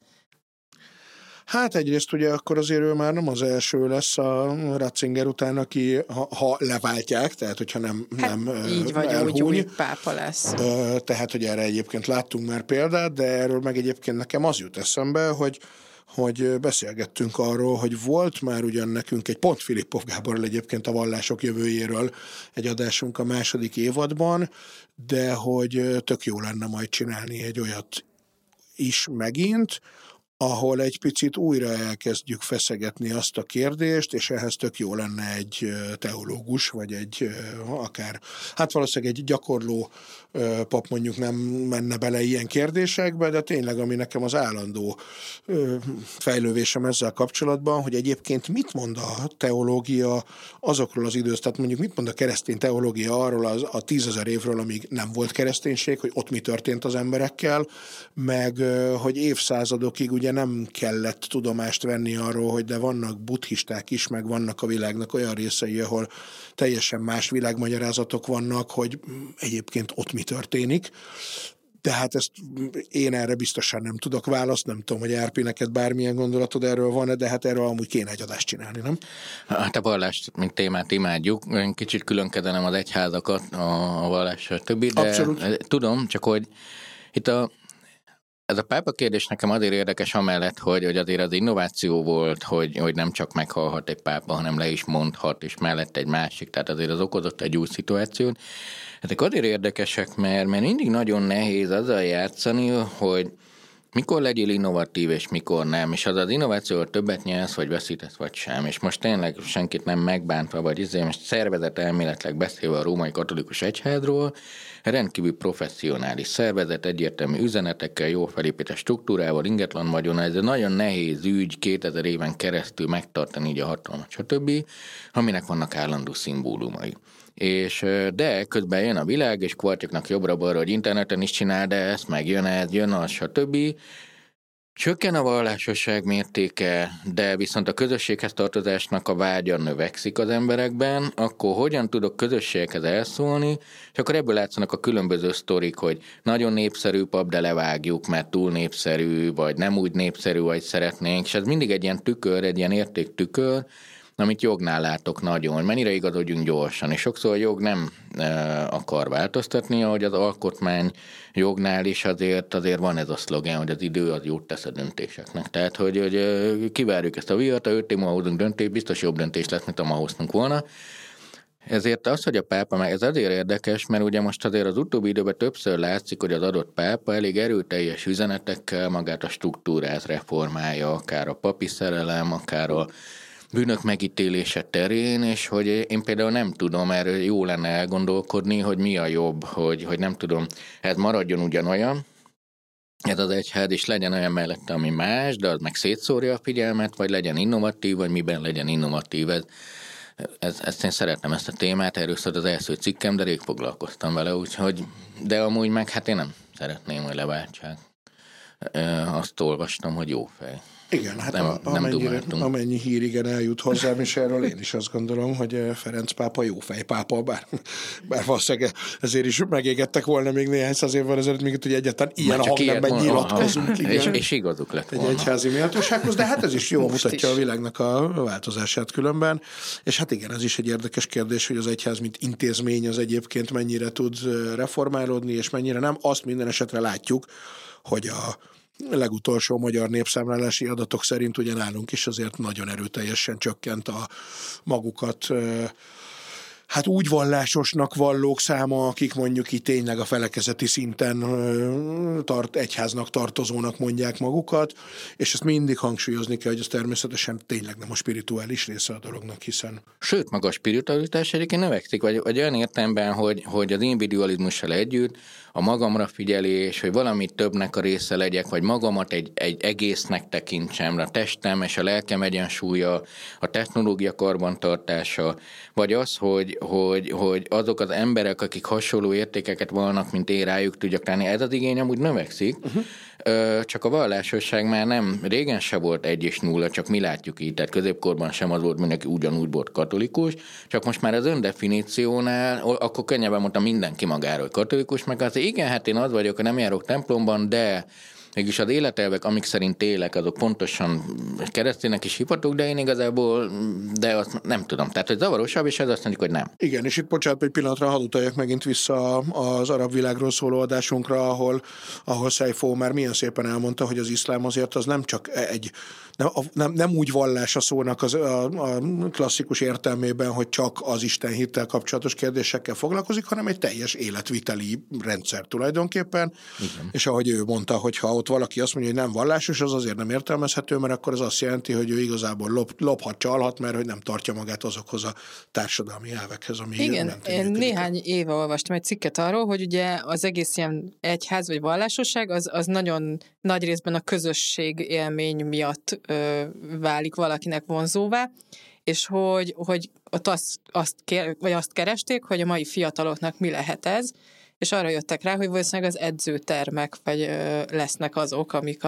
Hát egyrészt ugye akkor azért ő már nem az első lesz a Ratzinger után, aki ha leváltják, tehát hogyha nem így vagy elhúny, úgy új pápa lesz. Tehát, hogy erre egyébként láttunk már példát, de erről meg egyébként nekem az jut eszembe, hogy beszélgettünk arról, hogy volt már ugyan nekünk egy pont Filippov Gáborral egyébként a vallások jövőjéről egy adásunk a 2. évadban, de hogy tök jó lenne majd csinálni egy olyat is megint, ahol egy picit újra elkezdjük feszegetni azt a kérdést, és ehhez tök jó lenne egy teológus, vagy egy akár, hát valószínűleg egy gyakorló pap mondjuk nem menne bele ilyen kérdésekbe, de tényleg, ami nekem az állandó fejlővésem ezzel kapcsolatban, hogy egyébként mit mond a teológia azokról az időszakról, tehát mondjuk mit mond a keresztény teológia arról a 10 000 évről, amíg nem volt kereszténység, hogy ott mi történt az emberekkel, meg hogy évszázadokig ugye nem kellett tudomást venni arról, hogy de vannak buddhisták is, meg vannak a világnak olyan részei, ahol teljesen más világmagyarázatok vannak, hogy egyébként ott mi történik. De hát ezt én erre biztosan nem tudok választ, nem tudom, hogy Árpi, neked bármilyen gondolatod erről van, de hát erről amúgy kéne egy adást csinálni, nem? Hát a vallást, mint témát imádjuk, kicsit különkedelem az egyházakat a vallással többi, de abszolút. Tudom, csak hogy itt ez a pápa kérdés nekem azért érdekes amellett, hogy azért az innováció volt, hogy nem csak meghalhat egy pápa, hanem le is mondhat, és mellett egy másik, tehát azért az okozott egy új szituációt. Ezek azért érdekesek, mert mindig nagyon nehéz azzal játszani, hogy mikor legyél innovatív, és mikor nem, és az innovációval többet nyersz, vagy veszítesz, vagy sem. És most tényleg senkit nem megbántva, vagy most szervezet elméletileg beszélve a római katolikus egyházról, rendkívül professzionális szervezet, egyértelmű üzenetekkel, jól felépített struktúrával, ingatlan vagyona, ez egy nagyon nehéz ügy 2000 éven keresztül megtartani így a hatalmat, stb., aminek vannak állandó szimbólumai. De közben jön a világ, és kvartyoknak jobbra-balra, hogy interneten is csinál, de ezt meg jön az, stb. Csökken a vallásosság mértéke, de viszont a közösséghez tartozásnak a vágya növekszik az emberekben, akkor hogyan tudok közösséghez elszólni, és akkor ebből látszanak a különböző sztorik, hogy nagyon népszerű pap, de levágjuk, mert túl népszerű, vagy nem úgy népszerű, ahogy szeretnénk, és ez mindig egy ilyen tükör, egy ilyen értéktükör, amit jognál látok nagyon, hogy mennyire igazodjunk gyorsan, és sokszor a jog nem akar változtatni, ahogy az alkotmány jognál is azért van ez a szlogen, hogy az idő az jót tesz a döntéseknek. Tehát, hogy kivárjuk ezt a viat, 5 év múlva hozunk döntést, biztos jobb döntés lesz, mint ma hoztunk volna. Ezért az, hogy a pápa, meg ez azért érdekes, mert ugye most azért az utóbbi időben többször látszik, hogy az adott pápa elég erőteljes üzenetekkel magát a struktúrát reformálja, akár a papi szerelem, akár a bűnök megítélése terén, és hogy én például nem tudom, erről jó lenne elgondolkodni, hogy mi a jobb, hogy nem tudom, ez maradjon ugyanolyan, ez az egyház, és legyen olyan mellette, ami más, de az meg szétszórja a figyelmet, vagy legyen innovatív, vagy miben legyen innovatív. Ezt én szeretem, ezt a témát, erről szólt az első cikkem, de rég foglalkoztam vele, úgyhogy, de amúgy meg hát én nem szeretném, hogy leváltsák. Azt olvastam, hogy jó fej. Igen, hát amennyi hír igen eljut hozzám, és erről én is azt gondolom, hogy Ferenc pápa jó fej pápa, bár valószínűleg ezért is megégettek volna még néhány száz évvel ezelőtt, még hogy egyáltalán ilyen a hangnemben nyilatkozunk. És igazuk lett volna. Egy egyházi méltósághoz, de hát ez is jól mutatja a világnak a változását különben. És hát igen, ez is egy érdekes kérdés, hogy az egyház mint intézmény az egyébként mennyire tud reformálódni, és mennyire nem. Azt minden esetre látjuk, hogy a legutolsó magyar népszámlálási adatok szerint ugye nálunk is azért nagyon erőteljesen csökkent a magukat hát úgy vallásosnak vallók száma, akik mondjuk itt tényleg a felekezeti szinten egyháznak tartozónak mondják magukat, és ezt mindig hangsúlyozni kell, hogy ez természetesen tényleg nem a spirituális része a dolognak, hiszen... Sőt, maga a spiritualitás egyébként növekszik, vagy olyan értelemben, hogy az individualizmussal együtt a magamra figyelés, hogy valamit többnek a része legyek, vagy magamat egy egésznek tekintsem, a testem és a lelkem egyensúlya, a technológia karbantartása, vagy az, hogy azok az emberek, akik hasonló értékeket vannak, mint én, rájuk tudjak tenni, ez az igény amúgy növekszik, csak a vallásosság már nem, régen se volt 1 és 0, csak mi látjuk így, tehát középkorban sem az volt, mindenki ugyanúgy volt katolikus, csak most már az öndefiníciónál, akkor könnyebben mondtam mindenki magáról katolikus, meg az igen, hát én az vagyok, hogy nem járok templomban, de mégis az életelvek, amik szerint élek, azok pontosan kereszténynek is hívhatók, de én igazából, de azt nem tudom. Tehát, hogy zavarosabb, és ez azt mondjuk, hogy nem. Igen, és itt bocsánat, egy pillanatra hadd utaljak megint vissza az arab világról szóló adásunkra, ahol Saifó már milyen szépen elmondta, hogy az iszlám azért az nem csak nem úgy vallás a szónak a klasszikus értelmében, hogy csak az Isten hittel kapcsolatos kérdésekkel foglalkozik, hanem egy teljes életviteli rendszer tulajdonképpen. Igen. És ahogy ő mondta, hogy ha ott valaki azt mondja, hogy nem vallásos, az azért nem értelmezhető, mert akkor az azt jelenti, hogy ő igazából lophat, csalhat, mert hogy nem tartja magát azokhoz a társadalmi elvekhez, ami igen, én néhány éve olvastam egy cikket arról, hogy ugye az egész ilyen egyház vagy vallásosság az nagyon nagy részben a közösség élmény miatt válik valakinek vonzóvá, és hogy ott azt keresték, hogy a mai fiataloknak mi lehet ez, és arra jöttek rá, hogy valószínűleg az edzőtermek vagy lesznek azok, amik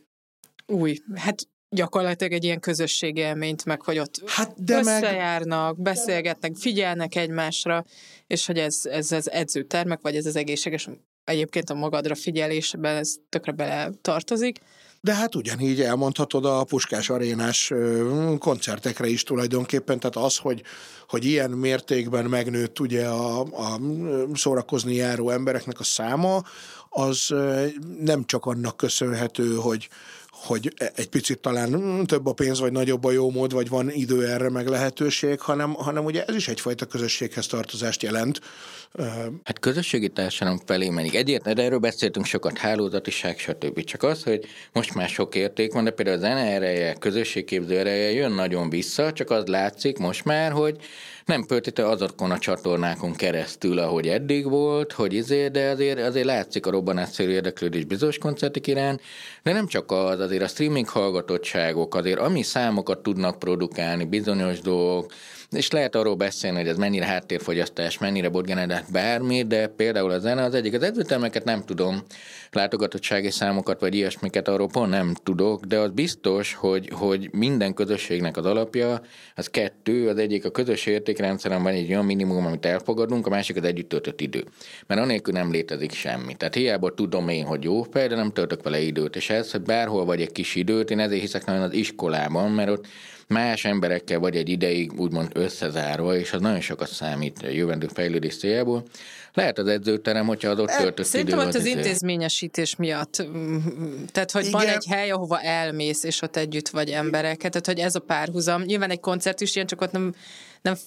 hát gyakorlatilag egy ilyen közösségélményt, meg hogy ott összejárnak, beszélgetnek, figyelnek egymásra, és hogy ez az edzőtermek, vagy ez az egészséges, egyébként a magadra figyelésben ez tökre bele tartozik. De hát ugyanígy elmondhatod a Puskás arénás koncertekre is tulajdonképpen, tehát az, hogy ilyen mértékben megnőtt ugye a szórakozni járó embereknek a száma, az nem csak annak köszönhető, hogy egy picit talán több a pénz, vagy nagyobb a jó mód, vagy van idő erre, meg lehetőség, hanem ugye ez is egyfajta közösséghez tartozást jelent. Hát közösségi társadalom felé menik. Egyébként erről beszéltünk sokat, hálózatiság, stb. Csak az, hogy most már sok érték van, de például a zene ereje, közösségképző ereje jön nagyon vissza, csak az látszik most már, hogy nem feltétlenül azokon a csatornákon keresztül, ahogy eddig volt, de azért látszik a robbanásszerű érdeklődés bizonyos koncertek iránt, de nem csak azért a streaming hallgatottságok, azért ami számokat tudnak produkálni, bizonyos dolgok, és lehet arról beszélni, hogy ez mennyire háttérfogyasztás, mennyire botgenerált bármi, de például a zene az egyik. Az edzőtermeket nem tudom, látogatottsági számokat vagy ilyesmiket arról pont nem tudok, de az biztos, hogy minden közösségnek az alapja, az 2, az egyik a közös értékrendszeren van egy olyan minimum, amit elfogadunk, a másik az együtt töltött idő. Mert anélkül nem létezik semmi. Tehát hiába tudom én, hogy jó fej, de nem töltök vele időt, és ez, hogy bárhol vagy egy kis időt, én ezért hiszek nagyon az iskolában, mert ott más emberekkel vagy egy ideig úgymond összezárva, és az nagyon sokat számít a jövendő fejlődés céljából. Lehet az edzőterem, hogyha az ott töltött idő. Szerintem ott az intézményesítés miatt. Tehát, hogy van egy hely, ahova elmész, és ott együtt vagy embereket. Tehát, hogy ez a párhuzam. Nyilván egy koncert is ilyen, csak ott nem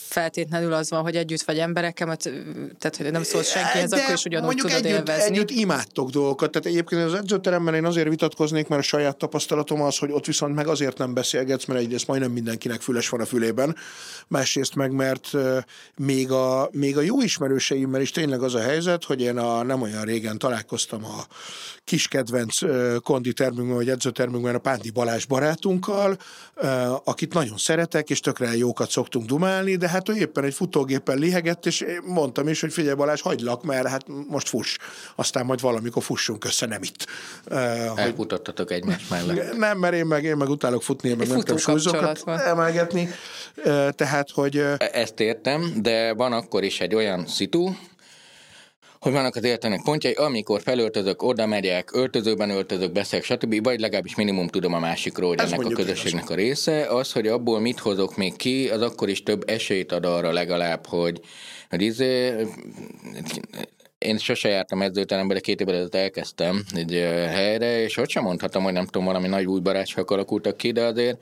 feltétlenül az van, hogy együtt vagy emberekkel, tehát hogy nem szólsz senkihez, akkor is ugyanúgy tudod élvezni. Együtt imádtok dolgokat. Tehát egyébként az edzőteremben én azért vitatkoznék, mert a saját tapasztalatom az, hogy ott viszont meg azért nem beszélgetsz, mert egyrészt majdnem mindenkinek füles van a fülében, másrészt meg, mert még a jó ismerőseimmel is tényleg az a helyzet, hogy én nem olyan régen találkoztam a kis kedvenc konditermünkben, vagy edzőtermünkben a Pándi Balázs barátunkkal, akit nagyon szeretek, és tökre jókat szoktunk dumálni, de hát ő éppen egy futógépen lihegett, és mondtam is, hogy figyelj Balázs, hagylak, mert hát most fuss. Aztán majd valamikor fussunk össze, nem itt. Elfutottatok egymás mellett. Nem, mert én meg utálok futni, én meg nem kell súlyzókat emelgetni. Tehát, hogy... Ezt értem, de van akkor is egy olyan szitu, hogy vannak az életenek pontjai, amikor felöltözök, oda megyek, öltözőben öltözök, beszélek, stb., vagy legalábbis minimum tudom a másikról, hogy ennek a közösségnek a része. Az, hogy abból mit hozok még ki, az akkor is több esélyt ad arra legalább, hogy én sose jártam edzőterembe, de 2 évvel ezelőtt elkezdtem egy helyre, és ott sem mondhatom, hogy nem tudom, valami nagy új barátságok alakultak ki, de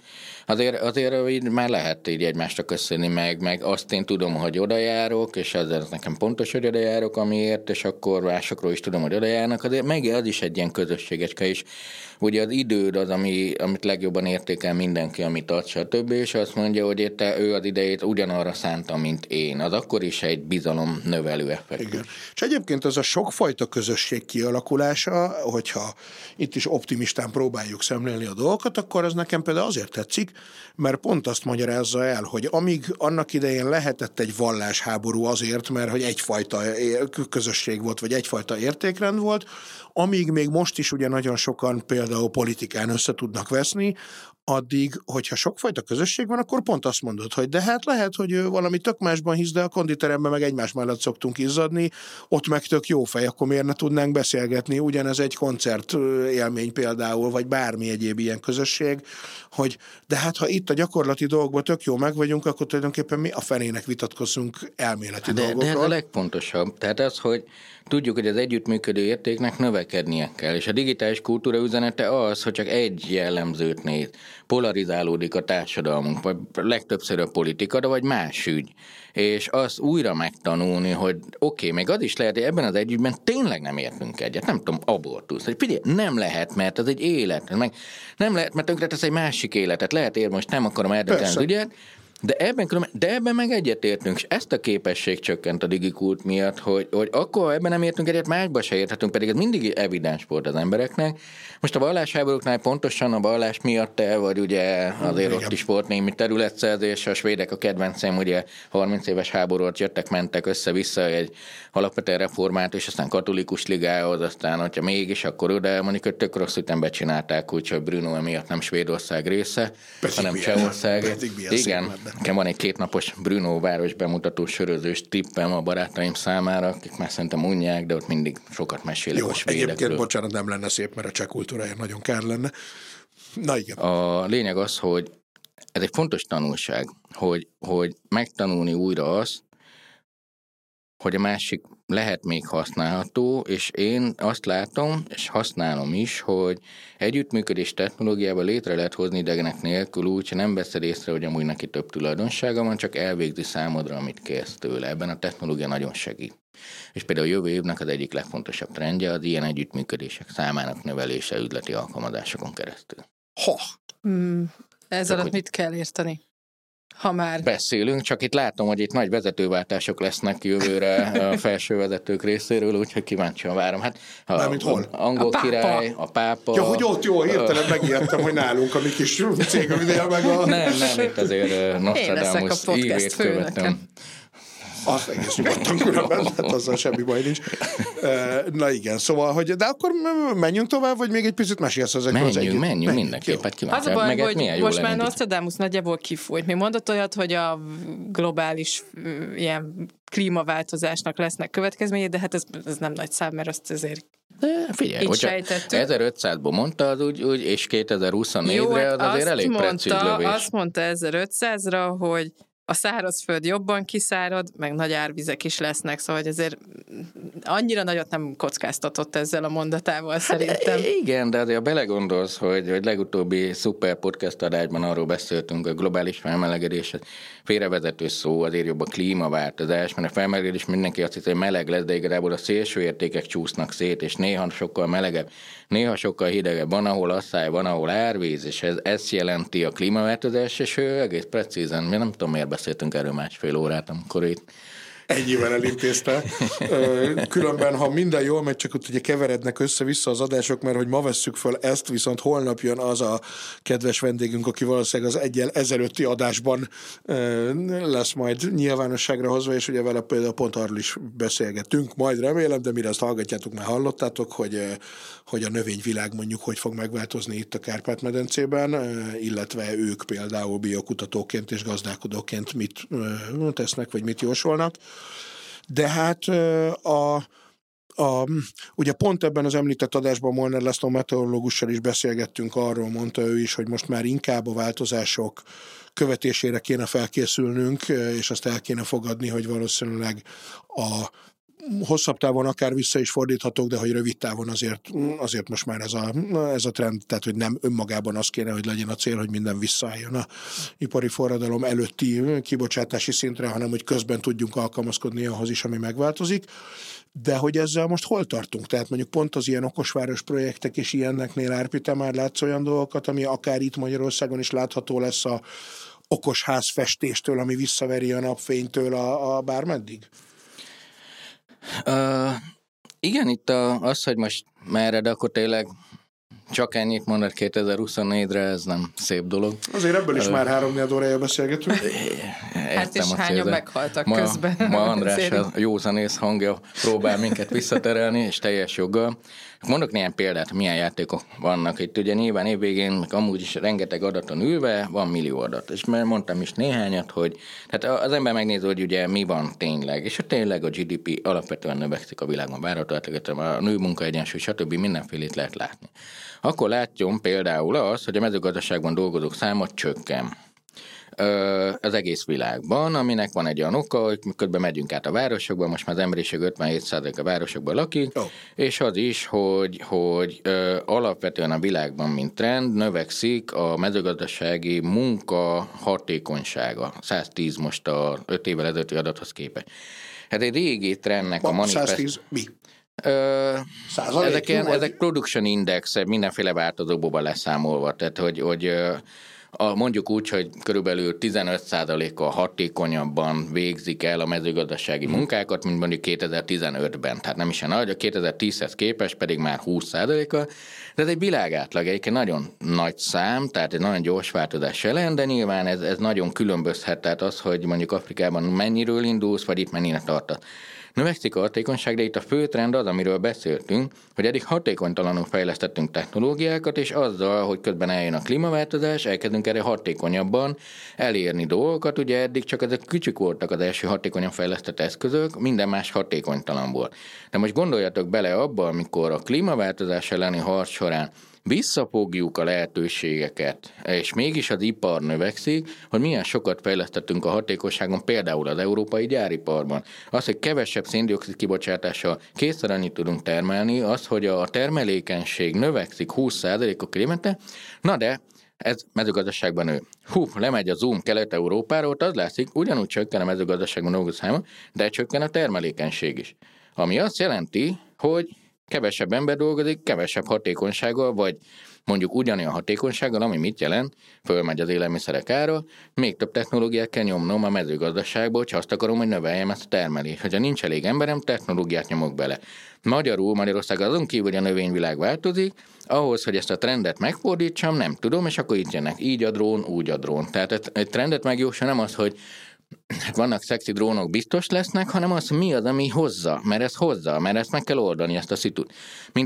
azért így már lehet így egymásra köszönni, meg azt én tudom, hogy oda járok, és ez nekem pontos, hogy oda járok, amiért, és akkor másokról is tudom, hogy oda járnak, azért meg az is egy ilyen közösségecske is. Ugye az időd az, amit legjobban értékel mindenki, amit ad, stb., és azt mondja, hogy ő az idejét ugyanarra szánta, mint én. Az akkor is egy bizalom növelő effekt. Igen. És egyébként az a sokfajta közösség kialakulása, hogyha itt is optimistán próbáljuk szemlélni a dolgokat, akkor az nekem például azért tetszik, mert pont azt magyarázza el, hogy amíg annak idején lehetett egy vallásháború azért, mert hogy egyfajta közösség volt, vagy egyfajta értékrend volt, amíg még most is ugye nagyon sokan például politikán össze tudnak veszni, addig, hogyha sokfajta közösség van, akkor pont azt mondod, hogy de hát lehet, hogy valami tök másban hisz, de a konditeremben meg egymás mellett szoktunk izzadni, ott meg tök jó fej, akkor miért ne tudnánk beszélgetni, ugyanez egy koncert élmény például, vagy bármi egyéb ilyen közösség, hogy de hát ha itt a gyakorlati dolgokban tök jó meg vagyunk, akkor tulajdonképpen mi a fenének vitatkozunk elméleti dolgokról. De ez a legfontosabb. Tehát az, hogy tudjuk, hogy az együttműködő értéknek növekednie kell, és a digitális kultúra üzenete az, hogy csak egy jellemzőt néz. Polarizálódik a társadalmunk, vagy legtöbbször a politika, de vagy más ügy. És azt újra megtanulni, hogy oké, még az is lehet, hogy ebben az együttben tényleg nem értünk egyet. Nem tudom, abortusz. Hogy figyelj, nem lehet, mert ez egy élet. Meg nem lehet, mert tönkretesz egy másik életet. Lehet ér, most nem akarom eldönteni az ügyet, de ebben meg egyetértünk, és ezt a képesség csökkent a digikult miatt, hogy akkor ebben nem értünk egyet, másba se érthetünk, pedig ez mindig evidens volt az embereknek. Most a vallásháborúknál pontosan a vallás miatt vagy ugye azért igen. Ott is volt némi területszerzés, a svédek a kedvencem, ugye 30 éves háborút jöttek, mentek össze-vissza egy alapvetően reformált, és aztán katolikus ligához, aztán hogyha mégis, akkor oda mondjuk, hogy tök rossz ütembe csinálták, úgyhogy Brno miatt nem Svédország része, hanem Csehország. Igen. Nekem van egy 2 napos Brno város bemutató sörözős tippem a barátaim számára, akik már szerintem unják, de ott mindig sokat mesélek a svédekről. Egyébként, bocsánat, nem lenne szép, mert a cseh kultúrája nagyon kár lenne. Na igen. A lényeg az, hogy ez egy fontos tanulság, hogy megtanulni újra azt, hogy a másik lehet még használható, és én azt látom, és használom is, hogy együttműködés technológiában létre lehet hozni idegenek nélkül úgy, hogy nem veszed észre, hogy amúgy neki több tulajdonsága van, csak elvégzi számodra, amit kérsz tőle. Ebben a technológia nagyon segít. És például a jövő évnek az egyik legfontosabb trendje az ilyen együttműködések számának növelése üzleti alkalmazásokon keresztül. Ez alatt mit kell érteni? Ha már beszélünk, csak itt látom, hogy itt nagy vezetőváltások lesznek jövőre a felső vezetők részéről, úgyhogy kíváncsian várom. Hát angol király, a pápa. Ja, hogy ott jó, hirtelen megijedtem, hogy nálunk a mi kis cégünknél meg a... Nem, itt azért Nostradamus ívét követem. Azt egész nyugodtan különben, hát azzal semmi baj nincs. Na igen, szóval, hogy de akkor menjünk tovább, vagy még egy picit mesélsz ezekről az együtt? Menjünk mindenképp. Az a baj, hogy most már Nostradamus nagyjából kifújt. Mi mondott olyat, hogy a globális ilyen klímaváltozásnak lesznek következményei, de hát ez nem nagy szám, mert azt azért figyelj, hogyha 1500-ból mondta az úgy, és 2024-re az azért elég precíz lövés. Azt mondta 1500-ra, hogy a szárazföld jobban kiszárad, meg nagy árvizek is lesznek, szóval hogy ezért annyira nagyot nem kockáztatott ezzel a mondatával szerintem. Igen, de azért belegondolsz, hogy legutóbbi szuper podcast adásban arról beszéltünk, a globális felmelegedés, félrevezető szó, azért jobb a klímaváltozás, mert a felmelegedés mindenki azt hiszi, hogy meleg lesz, de igazából a szélső értékek csúsznak szét, és néha sokkal melegebb, néha sokkal hidegebb, van, ahol asszály, van, ahol árvíz, és ez jelenti a klímaváltozás, és ő egész precízen, mi nem tudom, miért beszéltünk erről 1,5 órát, amikor itt ennyivel elintézte. Különben, ha minden jól megy, csak ott ugye keverednek össze-vissza az adások, mert hogy ma vesszük föl ezt, viszont holnap jön az a kedves vendégünk, aki valószínűleg az egyel ezelőtti adásban lesz majd nyilvánosságra hozva, és ugye vele például pont arról is beszélgetünk, majd remélem, de mire ezt hallgatjátok, már hallottátok, hogy a növényvilág mondjuk hogy fog megváltozni itt a Kárpát-medencében, illetve ők például biokutatóként és gazdálkodóként mit tesznek, vagy mit jósolnak. De hát ugye pont ebben az említett adásban Molnár László meteorológussal is beszélgettünk arról, mondta ő is, hogy most már inkább a változások követésére kéne felkészülnünk, és azt el kéne fogadni, hogy valószínűleg a hosszabb távon akár vissza is fordíthatók, de hogy rövid távon azért most már ez a trend, tehát hogy nem önmagában az kéne, hogy legyen a cél, hogy minden visszaálljon a ipari forradalom előtti kibocsátási szintre, hanem hogy közben tudjunk alkalmazkodni ahhoz is, ami megváltozik. De hogy ezzel most hol tartunk? Tehát mondjuk pont az ilyen okosváros projektek és ilyeneknél, Árpi, te már látsz olyan dolgokat, ami akár itt Magyarországon is látható lesz a okos házfestéstől, ami visszaveri a napfénytől a bármeddig? Igen, itt az, hogy most merre, de akkor tényleg csak ennyit mondod 2024-re, ez nem szép dolog. Azért ebből is már 3-4 órája beszélgetünk. Hát és hányan meghaltak közben. Ma András a józanész hangja próbál minket visszaterelni, és teljes joggal. Mondok néhány példát, milyen játékok vannak itt. Ugye nyilván évvégén amúgy is rengeteg adaton ülve, van millió adat. És már mondtam is néhányat, hogy tehát az ember megnézi, hogy ugye mi van tényleg. És tényleg a GDP alapvetően növekszik a világban, várható a nő munkaegyensúly, stb. Mindenfélét lehet látni. Akkor látjon például az, hogy a mezőgazdaságban dolgozók száma csökken az egész világban, aminek van egy olyan oka, hogy közben megyünk át a városokba, most már az emberiség 57% a városokban lakik, és az is, hogy alapvetően a világban, mint trend, növekszik a mezőgazdasági munka hatékonysága. 110 most a 5 évvel ezelőtti adathoz képest. Hát egy régi trendnek a manifest... 110 mi? Ezek production index, mindenféle változóból leszámolva, tehát hogy mondjuk úgy, hogy körülbelül 15%-kal hatékonyabban végzik el a mezőgazdasági munkákat, mint mondjuk 2015-ben. Tehát nem is olyan nagy, a 2010-hez képest pedig már 20%-kal. De ez egy világátlag, egyébként nagyon nagy szám, tehát egy nagyon gyors változás jelen, de nyilván ez nagyon különbözhet, tehát az, hogy mondjuk Afrikában mennyiről indulsz, vagy itt mennyire tartasz. Növekszik a hatékonyság, de itt a fő trend az, amiről beszéltünk, hogy eddig hatékonytalanul fejlesztettünk technológiákat, és azzal, hogy közben eljön a klímaváltozás, elkezdünk erre hatékonyabban elérni dolgokat. Ugye eddig csak ezek kücsük voltak az első hatékonyan fejlesztett eszközök, minden más hatékonytalan volt. De most gondoljatok bele abba, amikor a klímaváltozás elleni harc során visszafogjuk a lehetőségeket, és mégis az ipar növekszik, hogy milyen sokat fejlesztettünk a hatékonyságon, például az európai gyáriparban. Az, hogy kevesebb széndioxid kibocsátással kétszer annyit tudunk termelni, az, hogy a termelékenység növekszik 20%-a évente, na de ez mezőgazdaságban nő. Lemegy a zoom Kelet-Európára, ott az látszik, ugyanúgy csökken a mezőgazdaságban dolgozó száma, de csökken a termelékenység is. Ami azt jelenti, hogy kevesebb ember dolgozik, kevesebb hatékonysággal, vagy mondjuk ugyanolyan hatékonysággal, ami mit jelent, fölmegy az élelmiszerek ára, még több technológiát kell nyomnom a mezőgazdaságból, hogyha azt akarom, hogy növeljem ezt a termelést. Hogyha nincs elég emberem, technológiát nyomok bele. Magyarország azon kívül, hogy a növényvilág változik, ahhoz, hogy ezt a trendet megfordítsam, nem tudom, és akkor itt jönnek így a drón, úgy a drón. Tehát egy trendet megjósol nem az, hogy hát vannak szexi drónok, biztos lesznek, hanem az, mi az, ami hozza, mert ezt meg kell oldani, ezt a szitut.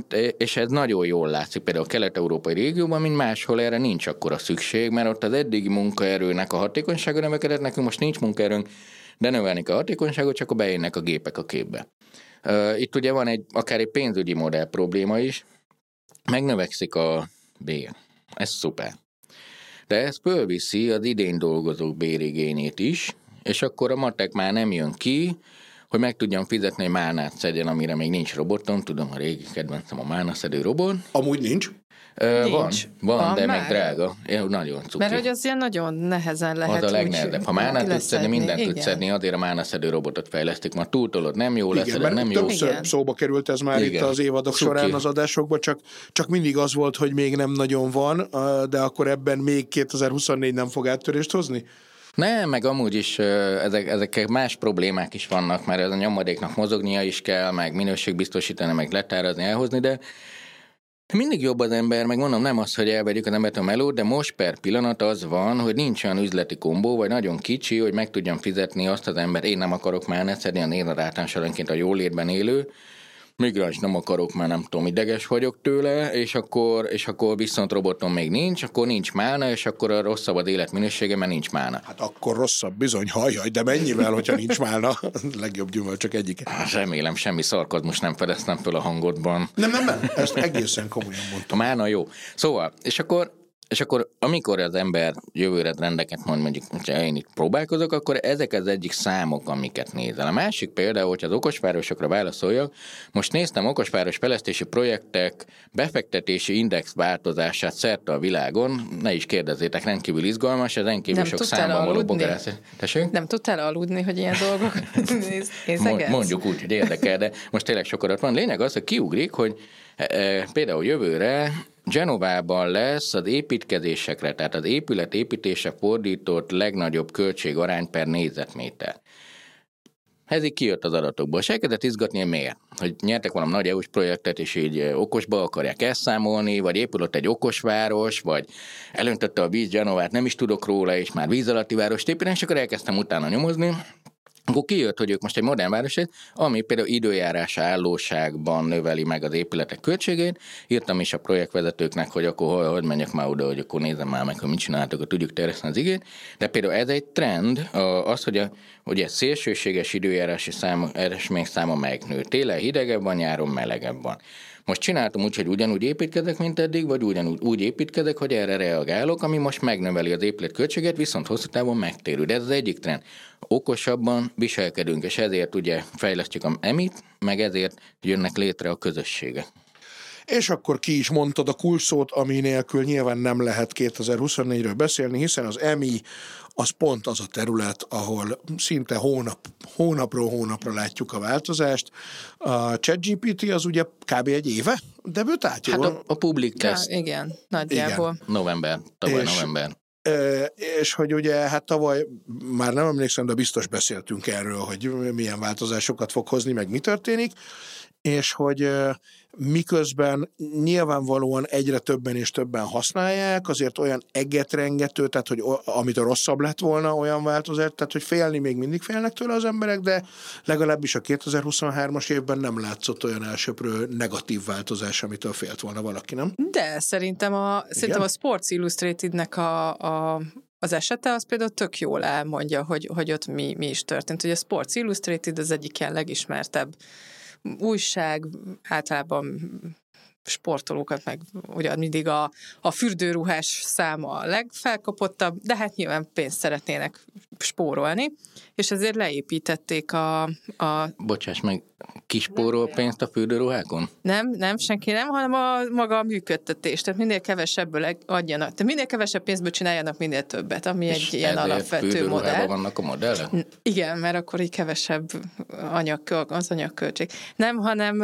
És ez nagyon jól látszik, például a kelet-európai régióban, mint máshol erre nincs akkora szükség, mert ott az eddigi munkaerőnek a hatékonysága növekedett, nekünk most nincs munkaerőnk, de növelni a hatékonyságot, csak akkor beérnek a gépek a képbe. Itt ugye van akár egy pénzügyi modell probléma is, megnövekszik a bér. Ez szuper. De ez fölviszi az idén dolgozók bérigényét is, és akkor a matek már nem jön ki, hogy meg tudjam fizetni, hogy málnát szedjen, amire még nincs robotom. Tudom, a régi kedvencem a málnaszedő robot. Amúgy nincs. Van, de meg drága. Nagyon cuki. Mert hogy az ilyen nagyon nehezen lehet. Az a legnehezebb. Ha málnát tudsz szedni, mindent tudsz szedni, azért a málnaszedő robotot fejlesztik. Ma túltolod, nem jó lesz, nem jó. Többször szóba került ez már itt az évadok során az adásokban, csak mindig az volt, hogy még nem nagyon van, de akkor ebben még 2024 nem fog áttörést hozni? Nem, meg amúgy is ezek más problémák is vannak, mert ez a nyomadéknak mozognia is kell, meg minőségbiztosítani, meg letárazni, elhozni, de mindig jobb az ember, meg mondom, nem az, hogy elvegyük az embert a melót, de most per pillanat az van, hogy nincs olyan üzleti kombó, vagy nagyon kicsi, hogy meg tudjam fizetni azt az ember, én nem akarok már szedni a névadátán soronként a jólétben élő, migráns nem akarok, már nem tudom, ideges vagyok tőle, és akkor viszont robotom még nincs, akkor nincs málna, és akkor a rosszabb az életminősége, mert nincs málna. Hát akkor rosszabb bizony, hajjaj, de mennyivel, hogyha nincs málna? Legjobb gyümölcsök egyike. Remélem, semmi szarkazmus nem fedeztem föl a hangodban. Nem, ezt egészen komolyan mondtam. A málna jó. Szóval, és akkor amikor az ember jövőre rendeket mond, mondjuk, hogyha én itt próbálkozok, akkor ezek az egyik számok, amiket nézel. A másik például, hogy az okosvárosokra válaszoljak, most néztem okosváros fejlesztési projektek befektetési index változását szerte a világon, ne is kérdezzétek, rendkívül izgalmas, ez rendkívül sok számban való bogarász. Nem tudtál aludni, hogy ilyen dolgok nézegetsz? Mondjuk úgy, hogy érdekel, de most tényleg sok adat van. Lényeg az, hogy kiugrik, hogy például jövőre Genovában lesz az építkezésekre, tehát az épület építése fordított legnagyobb költségarány per négyzetméter. Ez így kijött az adatokból. És elkezdett izgatni, miért? Hogy nyertek valami nagy EU-s projektet, és így okosba akarják elszámolni, vagy épülött egy okosváros, vagy elöntötte a víz Genovát, nem is tudok róla, és már víz alatti várost építeni, és akkor elkezdtem utána nyomozni. Akkor kijött, hogy ők most egy modern városét, ami például időjárás állóságban növeli meg az épületek költségét. Írtam is a projektvezetőknek, hogy akkor hogy menjek már oda, hogy akkor nézem már meg, hogy mit csináltok, hogy tudjuk terjeszteni az igét. De például ez egy trend, az, hogy a szélsőséges időjárási eseményszáma megnő. Télen hidegebb van, nyáron melegebb van. Most csináltam úgy, hogy ugyanúgy építkezek, mint eddig, vagy ugyanúgy úgy építkezek, hogy erre reagálok, ami most megnöveli az épület költséget, viszont hosszú távon megtérül. De ez az egyik trend. Okosabban viselkedünk, és ezért ugye fejlesztjük a EMI-t, meg ezért jönnek létre a közösségek. És akkor ki is mondtad a kulcsszót, ami nélkül nyilván nem lehet 2024-ről beszélni, hiszen az EMI az pont az a terület, ahol szinte hónapról hónapra látjuk a változást. A ChatGPT az ugye kb. Egy éve debütált, jól? Hát a public test. Igen, nagyjából. Igen. November. És hogy ugye, hát tavaly, már nem emlékszem, de biztos beszéltünk erről, hogy milyen változásokat fog hozni, meg mi történik, és hogy miközben nyilvánvalóan egyre többen és többen használják, azért olyan egetrengető, tehát hogy amitől rosszabb lett volna olyan változás, tehát hogy félni még mindig félnek tőle az emberek, de legalábbis a 2023-as évben nem látszott olyan elsöprő negatív változás, amitől félt volna valaki, nem? De szerintem a Sports Illustratednek az esete az például tök jól elmondja, hogy ott mi is történt. Ugye a Sports Illustrated az egyik ilyen legismertebb újság, általában sportolókat, meg ugye mindig a fürdőruhás száma a legfelkapottabb, de hát nyilván pénzt szeretnének spórolni, és ezért leépítették Bocsáss meg, kispórol pénzt a fürdőruhákon? Nem, senki nem, hanem maga a működtetés, tehát minél kevesebből adjanak, tehát minél kevesebb pénzből csináljanak minél többet, ami és egy ilyen alapvető modell. Vannak a modellek? Igen, mert akkor így kevesebb az anyagköltség. Nem, hanem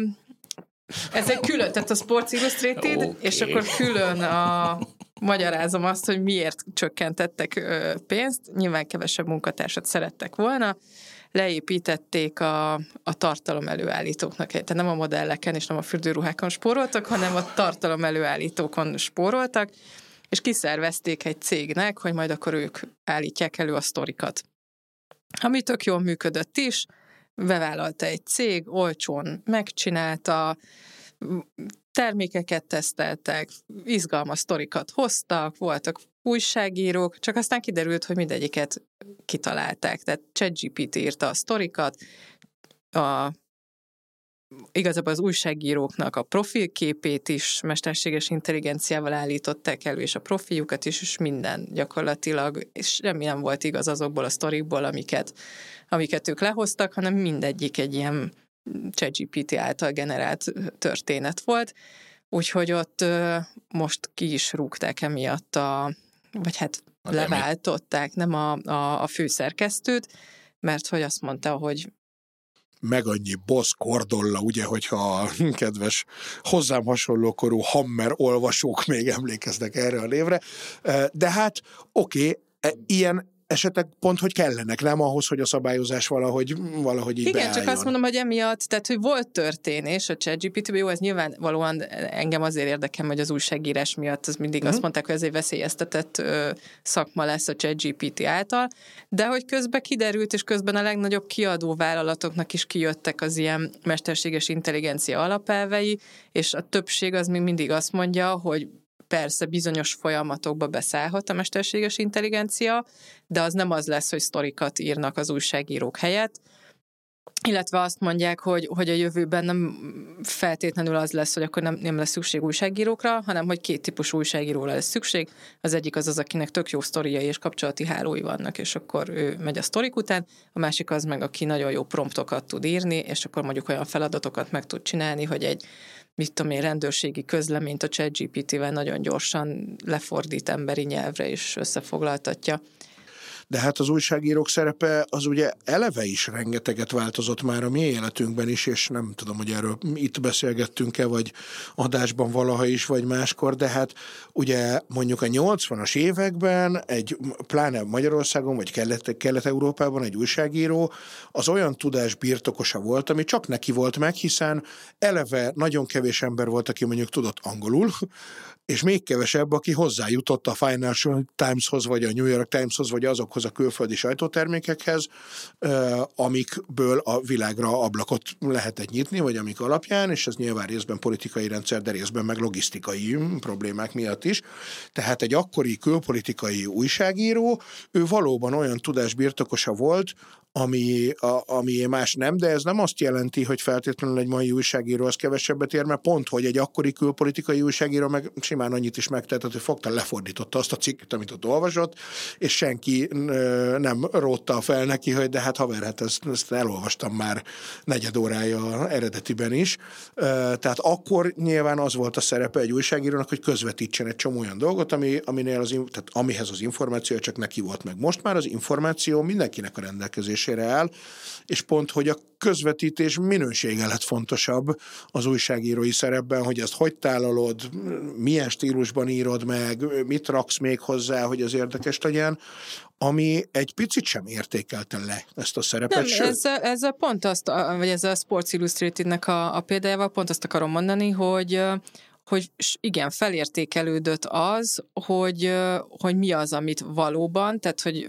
ez egy külön, tehát a Sports Illustrated, okay. És akkor külön magyarázom azt, hogy miért csökkentettek pénzt, nyilván kevesebb munkatársat szerettek volna, leépítették a tartalom előállítóknak, tehát nem a modelleken és nem a fürdőruhákon spóroltak, hanem a tartalom előállítókon spóroltak, és kiszervezték egy cégnek, hogy majd akkor ők állítják elő a sztorikat. Ami tök jól működött is, bevállalta egy cég, olcsón megcsinálta, termékeket teszteltek, izgalmas sztorikat hoztak, voltak újságírók, csak aztán kiderült, hogy mindegyiket kitalálták. Tehát ChatGPT írta a sztorikat, igazából az újságíróknak a profilképét is mesterséges intelligenciával állították elő, és a profiljukat is, és minden gyakorlatilag, és semmi nem volt igaz azokból a sztorikból, amiket ők lehoztak, hanem mindegyik egy ilyen ChatGPT által generált történet volt. Úgyhogy ott most ki is rúgták emiatt vagy hát leváltották, nem a főszerkesztőt, mert hogy azt mondta, hogy meg annyi Boss Cordolla, ugye, hogyha a kedves, hozzám hasonló korú Hammer olvasók még emlékeznek erre a névre. De hát oké, ilyen esetek pont, hogy kellenek, nem ahhoz, hogy a szabályozás valahogy így igen, beálljon. csak azt mondom, hogy emiatt, tehát, hogy volt történés a ChatGPT-ben, jó, ez nyilvánvalóan engem azért érdekel, hogy az újságírás miatt az mindig azt mondták, hogy ez egy veszélyeztetett szakma lesz a ChatGPT által, de hogy közben kiderült, és közben a legnagyobb kiadó vállalatoknak is kijöttek az ilyen mesterséges intelligencia alapelvei, és a többség az még mindig azt mondja, hogy persze bizonyos folyamatokba beszállhat a mesterséges intelligencia, de az nem az lesz, hogy sztorikat írnak az újságírók helyett, illetve azt mondják, hogy a jövőben nem feltétlenül az lesz, hogy akkor nem lesz szükség újságírókra, hanem hogy két típusú újságíróra lesz szükség. Az egyik az, akinek tök jó sztoriai és kapcsolati hálói vannak, és akkor ő megy a sztorik után, a másik az meg, aki nagyon jó promptokat tud írni, és akkor mondjuk olyan feladatokat meg tud csinálni, hogy egy rendőrségi közleményt a ChatGPT-vel nagyon gyorsan lefordít emberi nyelvre és összefoglaltatja. De hát az újságírók szerepe az ugye eleve is rengeteget változott már a mi életünkben is, és nem tudom, hogy erről itt beszélgettünk-e, vagy adásban valaha is, vagy máskor, de hát ugye mondjuk a 80-as években pláne Magyarországon, vagy Kelet-Európában egy újságíró az olyan tudás birtokosa volt, ami csak neki volt meg, hiszen eleve nagyon kevés ember volt, aki mondjuk tudott angolul, és még kevesebb, aki hozzájutott a Financial Timeshoz, vagy a New York Timeshoz, vagy azokhoz a külföldi sajtótermékekhez, amikből a világra ablakot lehetett nyitni, vagy amik alapján, és ez nyilván részben politikai rendszer, de részben meg logisztikai problémák miatt is. Tehát egy akkori külpolitikai újságíró, ő valóban olyan tudás birtokosa volt, ami más nem, de ez nem azt jelenti, hogy feltétlenül egy mai újságíró az kevesebbet ér, mert pont, hogy egy akkori külpolitikai újságíró meg simán annyit is megtehetett, hogy fogta, lefordította azt a cikket, amit ott olvasott, és senki nem rótta fel neki, hogy de hát haver, hát ezt elolvastam már negyed órája eredetiben is. Tehát akkor nyilván az volt a szerepe egy újságírónak, hogy közvetítsen egy csomó olyan dolgot, amihez az információ csak neki volt meg. Most már az információ mindenkinek a rendelkezésére áll, és pont, hogy a közvetítés minősége lett fontosabb az újságírói szerepben, hogy ezt hogy tálalod, milyen stílusban írod meg, mit raksz még hozzá, hogy az érdekes legyen, ami egy picit sem értékelte le ezt a szerepet. Nem, ezzel pont azt, vagy ezzel a Sports Illustrated-nek a példájával pont azt akarom mondani, hogy igen, felértékelődött az, hogy mi az, amit valóban, tehát hogy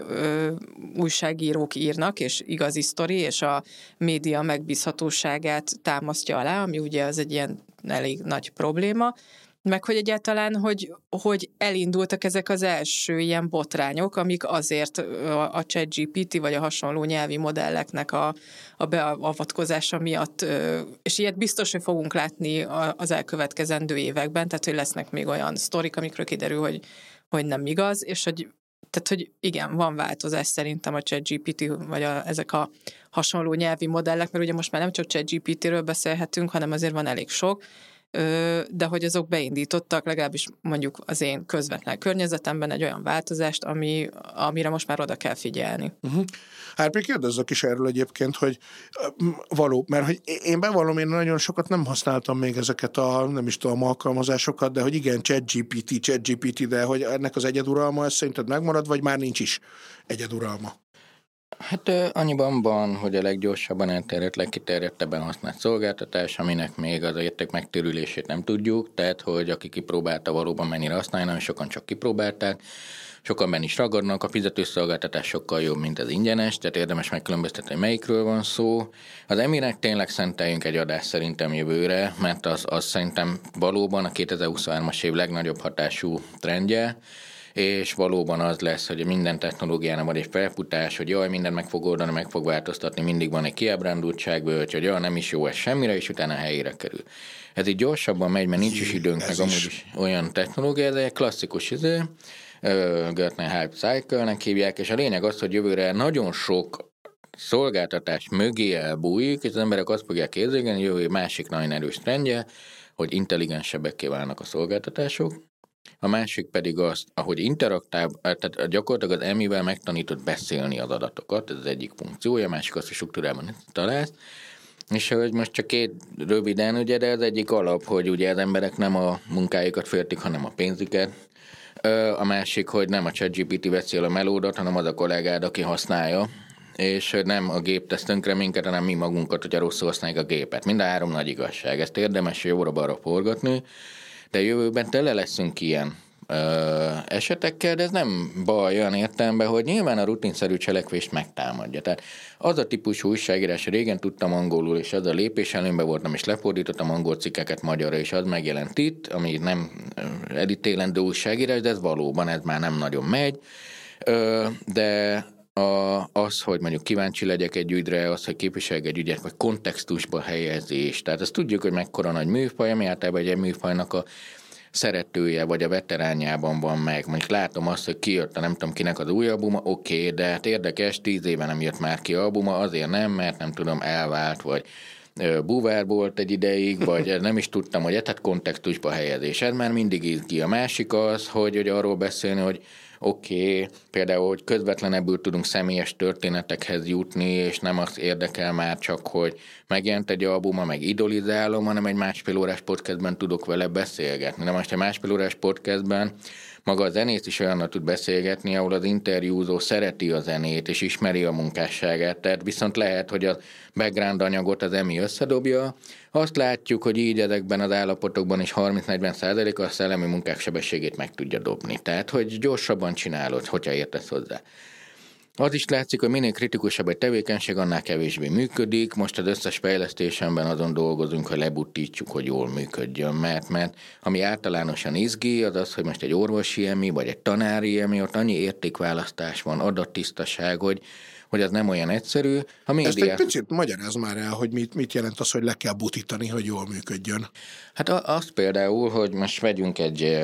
újságírók írnak, és igazi sztori, és a média megbízhatóságát támasztja alá, ami ugye az egy ilyen elég nagy probléma, meg hogy egyáltalán, hogy elindultak ezek az első ilyen botrányok, amik azért a ChatGPT vagy a hasonló nyelvi modelleknek a beavatkozása miatt, és ilyet biztos, hogy fogunk látni az elkövetkezendő években, tehát hogy lesznek még olyan sztorik, amikről kiderül, hogy nem igaz, és hogy igen, van változás szerintem a ChatGPT, vagy ezek a hasonló nyelvi modellek, mert ugye most már nem csak ChatGPT-ről beszélhetünk, hanem azért van elég sok, de hogy azok beindítottak legalábbis mondjuk az én közvetlen környezetemben egy olyan változást, amire most már oda kell figyelni. Hát még kérdezzek is erről egyébként, hogy mert hogy én bevallom, én nagyon sokat nem használtam még ezeket nem is tudom, alkalmazásokat, de hogy igen, ChatGPT, de hogy ennek az egyeduralma, ez szerinted megmarad, vagy már nincs is egyeduralma? Hát annyiban van, hogy a leggyorsabban elterjedt, legkiterjedtebben használt szolgáltatás, aminek még az érték megtérülését nem tudjuk, tehát hogy aki kipróbálta, valóban mennyire használja, nagyon sokan csak kipróbálták, sokan benne is ragadnak, a fizetőszolgáltatás sokkal jobb, mint az ingyenes, tehát érdemes megkülönböztetni, hogy melyikről van szó. Az Eminek tényleg szenteljünk egy adást szerintem jövőre, mert az szerintem valóban a 2023-as év legnagyobb hatású trendje, és valóban az lesz, hogy minden technológiának van egy felfutás, hogy jaj, minden meg fog oldani, meg fog változtatni, mindig van egy kiábrándultságből, hogy jaj, nem is jó ez semmire, és utána helyére kerül. Ez így gyorsabban megy, mert nincs is időnk, meg amúgy is olyan technológia, de egy klasszikus Gartner Hype Cycle-nek hívják, és a lényeg az, hogy jövőre nagyon sok szolgáltatás mögé elbújik, és az emberek azt fogják érzékelni, hogy jövő másik nagyon erős trendje, hogy intelligensebbekké válnak a szolgáltatások. A másik pedig az, ahogy tehát gyakorlatilag az EMI-vel megtanított beszélni az adatokat, ez az egyik funkciója, a másik az, hogy struktúrában találsz. És hogy most csak két röviden, ugye, de az egyik alap, hogy ugye az emberek nem a munkájukat féltik, hanem a pénzüket. A másik, hogy nem a ChatGPT veszi el a melódot, hanem az a kollégád, aki használja, és nem a gép tesz tönkre minket, hanem mi magunkat, hogyha rosszul használjuk a gépet. Mind a három nagy igazság. Ezt érdemes jobbra-balra forgatni, de jövőben tele leszünk ilyen esetekkel, de ez nem baj olyan értelemben, hogy nyilván a rutinszerű cselekvést megtámadja. Tehát az a típusú újságírás, régen tudtam angolul, és az a lépés előnyben voltam, és lefordítottam angol cikkeket magyarra, és az megjelent itt, ami nem editélendő újságírás, de ez valóban, ez már nem nagyon megy, de az, hogy mondjuk kíváncsi legyek egy ügyre, az, hogy képviseljek egy ügyet, vagy kontextusba helyezés. Tehát azt tudjuk, hogy mekkora nagy műfaj, ami általában egy műfajnak a szeretője, vagy a veteránjában van meg. Mondjuk látom azt, hogy kijött a nem tudom kinek az új albuma, oké, de hát érdekes, 10 éve nem jött már ki albuma, azért nem, mert nem tudom, elvált, vagy búvár volt egy ideig, vagy nem is tudtam, hogy tehát kontextusba helyezés. Ez már mindig izgi. A másik az, hogy arról beszélni, hogy oké, például, hogy közvetlenebbül tudunk személyes történetekhez jutni, és nem azt érdekel már csak, hogy megjelent egy albuma, meg idolizálom, hanem egy másfél órás podcastben tudok vele beszélgetni. De most egy másfél órás podcastben maga a zenész is olyannal tud beszélgetni, ahol az interjúzó szereti a zenét, és ismeri a munkásságát, tehát viszont lehet, hogy a background anyagot az EMI összedobja. Azt látjuk, hogy így ezekben az állapotokban is 30-40% a szellemi munkák sebességét meg tudja dobni. Tehát, hogy gyorsabban csinálod, hogyha értesz hozzá. Az is látszik, hogy minél kritikusabb egy tevékenység, annál kevésbé működik. Most az összes fejlesztésemben azon dolgozunk, hogy lebuttítsuk, hogy jól működjön, mert ami általánosan izgi, az az, hogy most egy orvosi EMI, vagy egy tanári EMI, ott annyi értékválasztás van, adattisztaság, hogy az nem olyan egyszerű. A média... Ezt egy picit magyarázz már el, hogy mit jelent az, hogy le kell butítani, hogy jól működjön. Hát azt például, hogy most vegyünk egy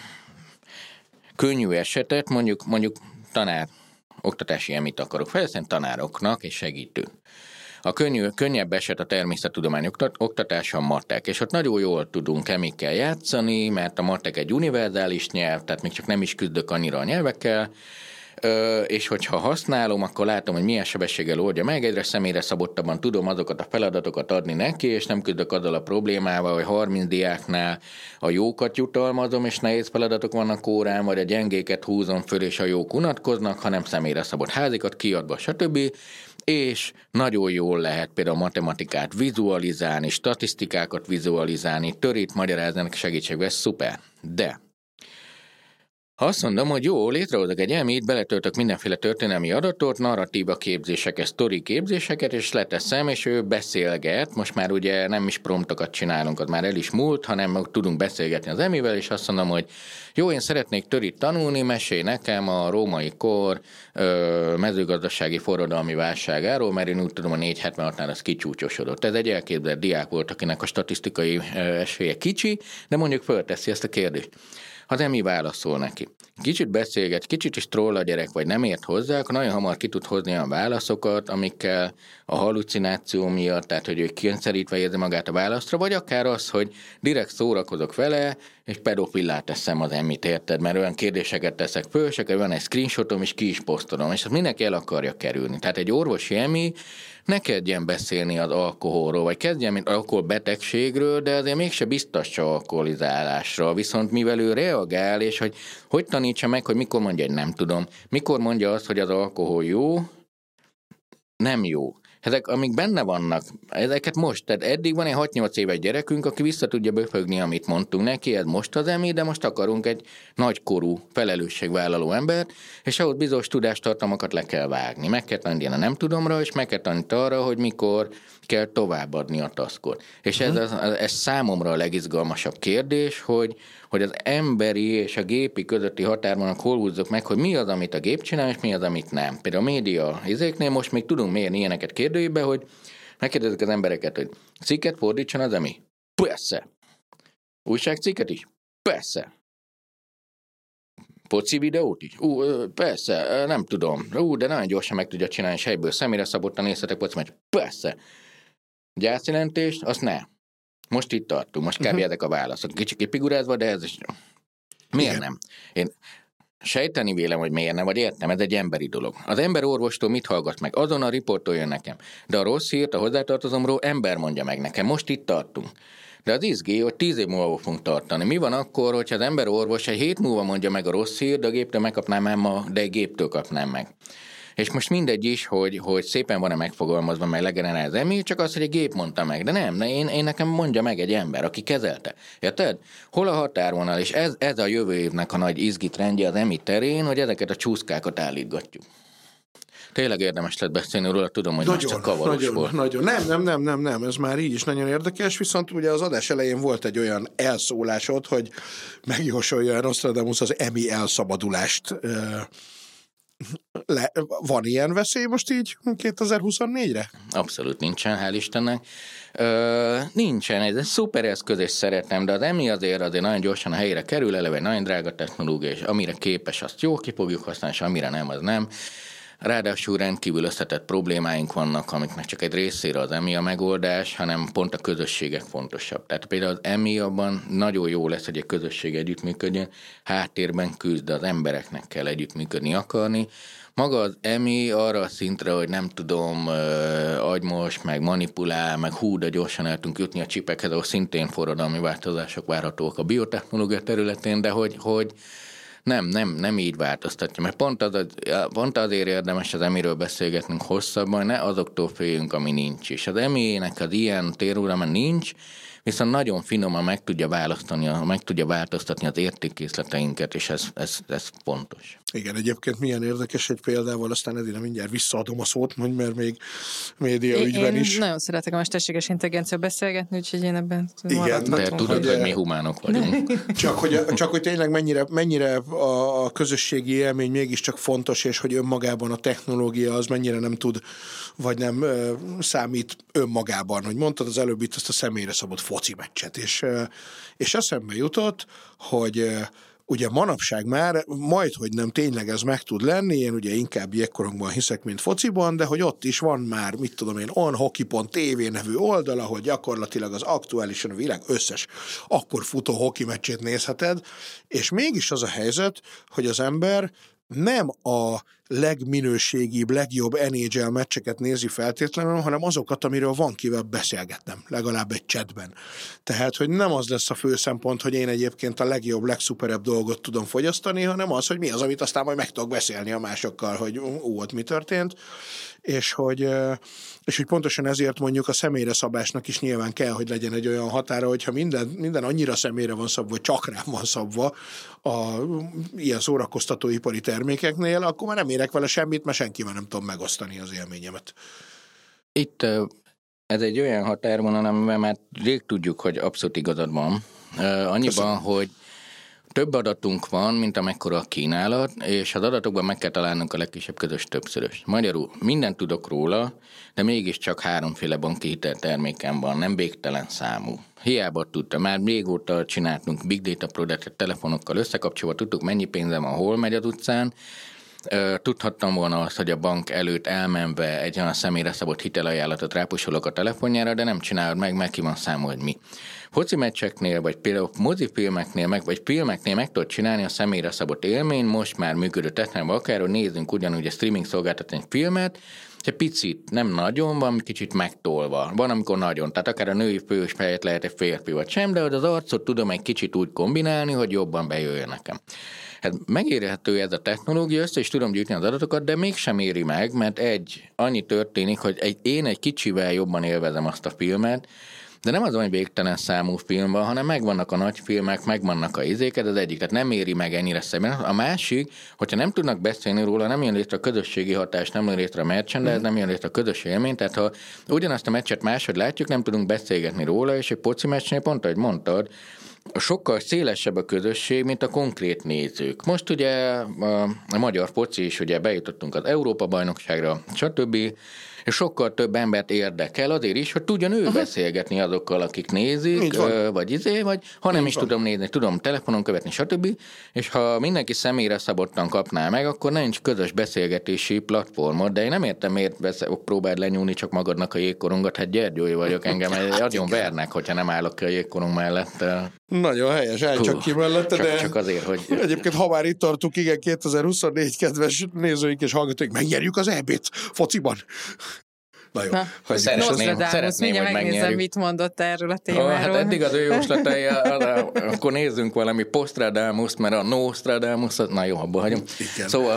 könnyű esetet, mondjuk tanár, oktatási EMI-t akarok fejleszteni tanároknak és segítők. A könnyebb eset a természettudomány oktatása a matek, és ott nagyon jól tudunk emikkel játszani, mert a matek egy univerzális nyelv, tehát még csak nem is küzdök annyira a nyelvekkel, és hogyha használom, akkor látom, hogy milyen sebességgel oldja meg, egyre személyre szabottabban tudom azokat a feladatokat adni neki, és nem küzdök azzal a problémával, hogy 30 diáknál a jókat jutalmazom, és nehéz feladatok vannak órán, vagy a gyengéket húzom föl, és a jók unatkoznak, hanem személyre szabott házikat kiadva, stb. És nagyon jól lehet például matematikát vizualizálni, statisztikákat vizualizálni, törít magyarázni, ennek segítségével, szuper. De ha azt mondom, hogy jó, létrehozok egy EMI-t, beletöltök mindenféle történelmi adatot, narratíva képzéseket, sztori képzéseket, és leteszem, és ő beszélget, most már ugye nem is promptokat csinálunk, az már el is múlt, hanem tudunk beszélgetni az EMI-vel, és azt mondom, hogy jó, én szeretnék törit tanulni, mesélj nekem a római kor mezőgazdasági forradalmi válságáról, mert én úgy tudom, a 476-nál az kicsúcsosodott. Ez egy elképzelt diák volt, akinek a statisztikai esélye kicsi, de mondjuk fölteszi ezt a kérdést. Az EMI válaszol neki. Kicsit beszélget, kicsit is troll a gyerek, vagy nem ért hozzá, akkor nagyon hamar ki tud hozni olyan válaszokat, amikkel a hallucináció miatt, tehát hogy ő kényszerítve érzi magát a válaszra, vagy akár az, hogy direkt szórakozok vele, és pedofillá teszem az EMI-t, érted? Mert olyan kérdéseket teszek föl, és akkor van egy screenshotom, és ki is posztolom, és azt mindenki el akarja kerülni. Tehát egy orvosi EMI ne kezdjen beszélni az alkoholról, vagy kezdjen mint alkoholbetegségről, de azért mégse biztassa alkoholizálásra, viszont mivel ő reagál, és hogy tanítsa meg, hogy mikor mondja, hogy nem tudom, mikor mondja azt, hogy az alkohol jó, nem jó. ezek, amik benne vannak, ezeket most, tehát eddig van egy 6-8 éves gyerekünk, aki vissza tudja böfögni, amit mondtunk neki, ez most az EMI, de most akarunk egy nagykorú, felelősségvállaló embert, és ahhoz bizonyos tudástartalmakat le kell vágni. Meg kell tanítani a nem tudomra, és meg kell tanítani arra, hogy mikor kell továbbadni a taskot. És ez számomra a legizgalmasabb kérdés, hogy az emberi és a gépi közötti határvonalat hol húzzuk meg, hogy mi az, amit a gép csinál, és mi az, amit nem. Például a média izéknél most még tudunk mérni ilyeneket kérdőjébe, hogy megkérdezik az embereket, hogy cikket fordítson az EMI? Persze. Újságcikket is? Persze. Foci videót is? Persze, nem tudom. De nagyon gyorsan meg tudja csinálni, és helyből személyre szabottan nézhetek foci meccs. Persze. Gyászjelentést? Azt nem. Most itt tartunk, most kb. Ezek a válaszok. Kicsit kipigurázva, de ez is... Miért nem? Én sejteni vélem, hogy miért nem, vagy értem, ez egy emberi dolog. Az ember orvostól mit hallgat meg? Azon a riportól jön nekem. De a rossz hírt, a hozzátartozomról ember mondja meg nekem. Most itt tartunk. De az izgi, hogy 10 év múlva fogunk tartani. Mi van akkor, hogyha az ember orvos egy 7 múlva mondja meg a rossz hírt, de a géptől megkapnám ma, de egy géptől kapnám meg. És most mindegy is, hogy szépen van-e megfogalmazva, meg legenerál az EMI, csak az, hogy egy gép mondta meg. De nem, én nekem mondja meg egy ember, aki kezelte. Érted? Hol a határvonal? És ez a jövő évnek a nagy izgi trendje az EMI terén, hogy ezeket a csúszkákat állítgatjuk. Tényleg érdemes lett beszélni róla, tudom, hogy most csak kavaros volt. Nagyon. Nem, ez már így is nagyon érdekes, viszont ugye az adás elején volt egy olyan elszólásod, hogy megjósolja Nostradamus az EMI elszabadulást. Van ilyen veszély most így 2024-re? Abszolút nincsen, hál' Istennek. Nincsen, ez egy szuper eszköz, és szeretem, de az EMI azért nagyon gyorsan a helyére kerül, eleve nagyon drága technológia, és amire képes, azt jó ki fogjuk használni, és amire nem, az nem. Ráadásul rendkívül összetett problémáink vannak, amiknek csak egy részére az EMI a megoldás, hanem pont a közösségek fontosabb. Tehát például az EMI abban nagyon jó lesz, hogy egy közösség együttműködjön, háttérben küzd, de az embereknek kell együttműködni akarni. Maga az EMI arra a szintre, hogy nem tudom, agymos, meg manipulál, meg de gyorsan el tudunk jutni a csipekhez, ahol szintén forradalmi változások várhatók a biotechnológia területén, de hogy nem így változtatja, mert pont azért érdemes az EMI-ről beszélgetnünk hosszabban, ne azoktól féljünk, ami nincs. És az EMI-nek az ilyen térúra nincs, viszont nagyon finoman meg tudja változtatni az értékkészleteinket, és ez fontos. Igen, egyébként milyen érdekes egy példával, aztán Edina mindjárt visszaadom a szót, mert még média ügyben is. Én nagyon szeretek a mesterséges intelligencia beszélgetni, úgyhogy én ebben maradhatunk. Te tudod, hogy mi humánok vagyunk. Csak hogy tényleg mennyire a közösségi élmény mégiscsak fontos, és hogy önmagában a technológia az mennyire nem tud, vagy nem számít önmagában. Hogy mondtad az előbb itt azt a személyre szabott foci meccset, és eszembe jutott, hogy ugye manapság már majdhogy nem tényleg ez meg tud lenni, én ugye inkább jégkorongban hiszek, mint fociban, de hogy ott is van már, mit tudom én, onhockey.tv nevű oldal, ahol gyakorlatilag az aktuálisan a világ összes akkor futó hoki meccsét nézheted, és mégis az a helyzet, hogy az ember nem a legminőségibb, legjobb NHL meccseket nézi feltétlenül, hanem azokat, amiről van kivel beszélgetnem, legalább egy chatben. Tehát, hogy nem az lesz a fő szempont, hogy én egyébként a legjobb, legszuperebb dolgot tudom fogyasztani, hanem az, hogy mi az, amit aztán majd meg tudok beszélni a másokkal, hogy ott mi történt, és hogy pontosan ezért mondjuk a személyre szabásnak is nyilván kell, hogy legyen egy olyan határa, hogyha minden annyira személyre van szabva, vagy csak rám van szabva ilyen szórakoztatóipari termékeknél, akkor már nem érek vele semmit, mert senkivel nem tudom megosztani az élményemet. Itt ez egy olyan határvonal, amivel már rég tudjuk, hogy abszolút igazad van. Annyiban, hogy több adatunk van, mint amekkora a kínálat, és az adatokban meg kell találnunk a legkisebb közös többszörös. Magyarul mindent tudok róla, de mégiscsak 3 banki hitelterméken van, nem végtelen számú. Hiába tudta, már régóta csináltunk Big Data Product telefonokkal összekapcsolva, tudtuk mennyi pénzem van, hol megy az utcán. Tudhattam volna azt, hogy a bank előtt elmenve egy olyan személyre szabott hitelajánlatot rápusolok a telefonjára, de nem csinálod meg ki van számol, hogy mi. Foci meccseknél, vagy például mozifilmeknél, vagy filmeknél meg tudod csinálni a személyre szabott élmény, most már működő technológia, akár nézzünk ugyanúgy a streaming szolgáltatni egy filmet, hogyha picit, nem nagyon, van kicsit megtolva. Van, amikor nagyon, tehát akár a női fős helyett lehet egy férfi vagy sem, de az arcot tudom egy kicsit úgy kombinálni, hogy jobban bejöjjön nekem. Hát megérhető ez a technológia, össze is tudom gyűjteni az adatokat, de mégsem éri meg, mert annyi történik, hogy én egy kicsivel jobban élvezem azt a filmet, de nem az, hogy végtelen számú film van, hanem megvannak a nagy filmek, megvannak a izéket, az egyik, tehát nem éri meg ennyire szebben. A másik, hogyha nem tudnak beszélni róla, nem jön létre a közösségi hatás, nem jön létre a merchandise, nem jön létre a közös élmény, tehát ha ugyanazt a meccset máshogy látjuk, nem tudunk beszélgetni róla, és egy foci meccsnél pont, ahogy mondtad, sokkal szélesebb a közösség, mint a konkrét nézők. Most ugye a magyar foci is, ugye bejutottunk az Európa-bajnokságra, stb., és sokkal több embert érdekel azért is, hogy tudjon ő beszélgetni azokkal, akik nézik, vagy ha nem is tudom nézni, tudom telefonon követni, stb. És ha mindenki személyre szabottan kapná meg, akkor nincs közös beszélgetési platformod, de én nem értem, miért próbáld lenyúlni csak magadnak a jégkorongot, hát Gyergyói vagyok, engem nagyon vernek, hogyha nem állok ki a jégkorong mellett. Nagyon helyes, állj csak ki mellette, de csak azért, hogy... Egyébként, ha már itt tartunk, igen, 2024 kedves nézőink és hallgatóink, megnyerjük az EB-t fociban. Na jó. Szeretném, hogy megnyerjük. Mit mondott erről a témáról. Hát eddig az ő jóslatai, akkor nézzünk valami Postradamus, mert a Nostradamus, na jó, abból hagyom. Igen. Szóval...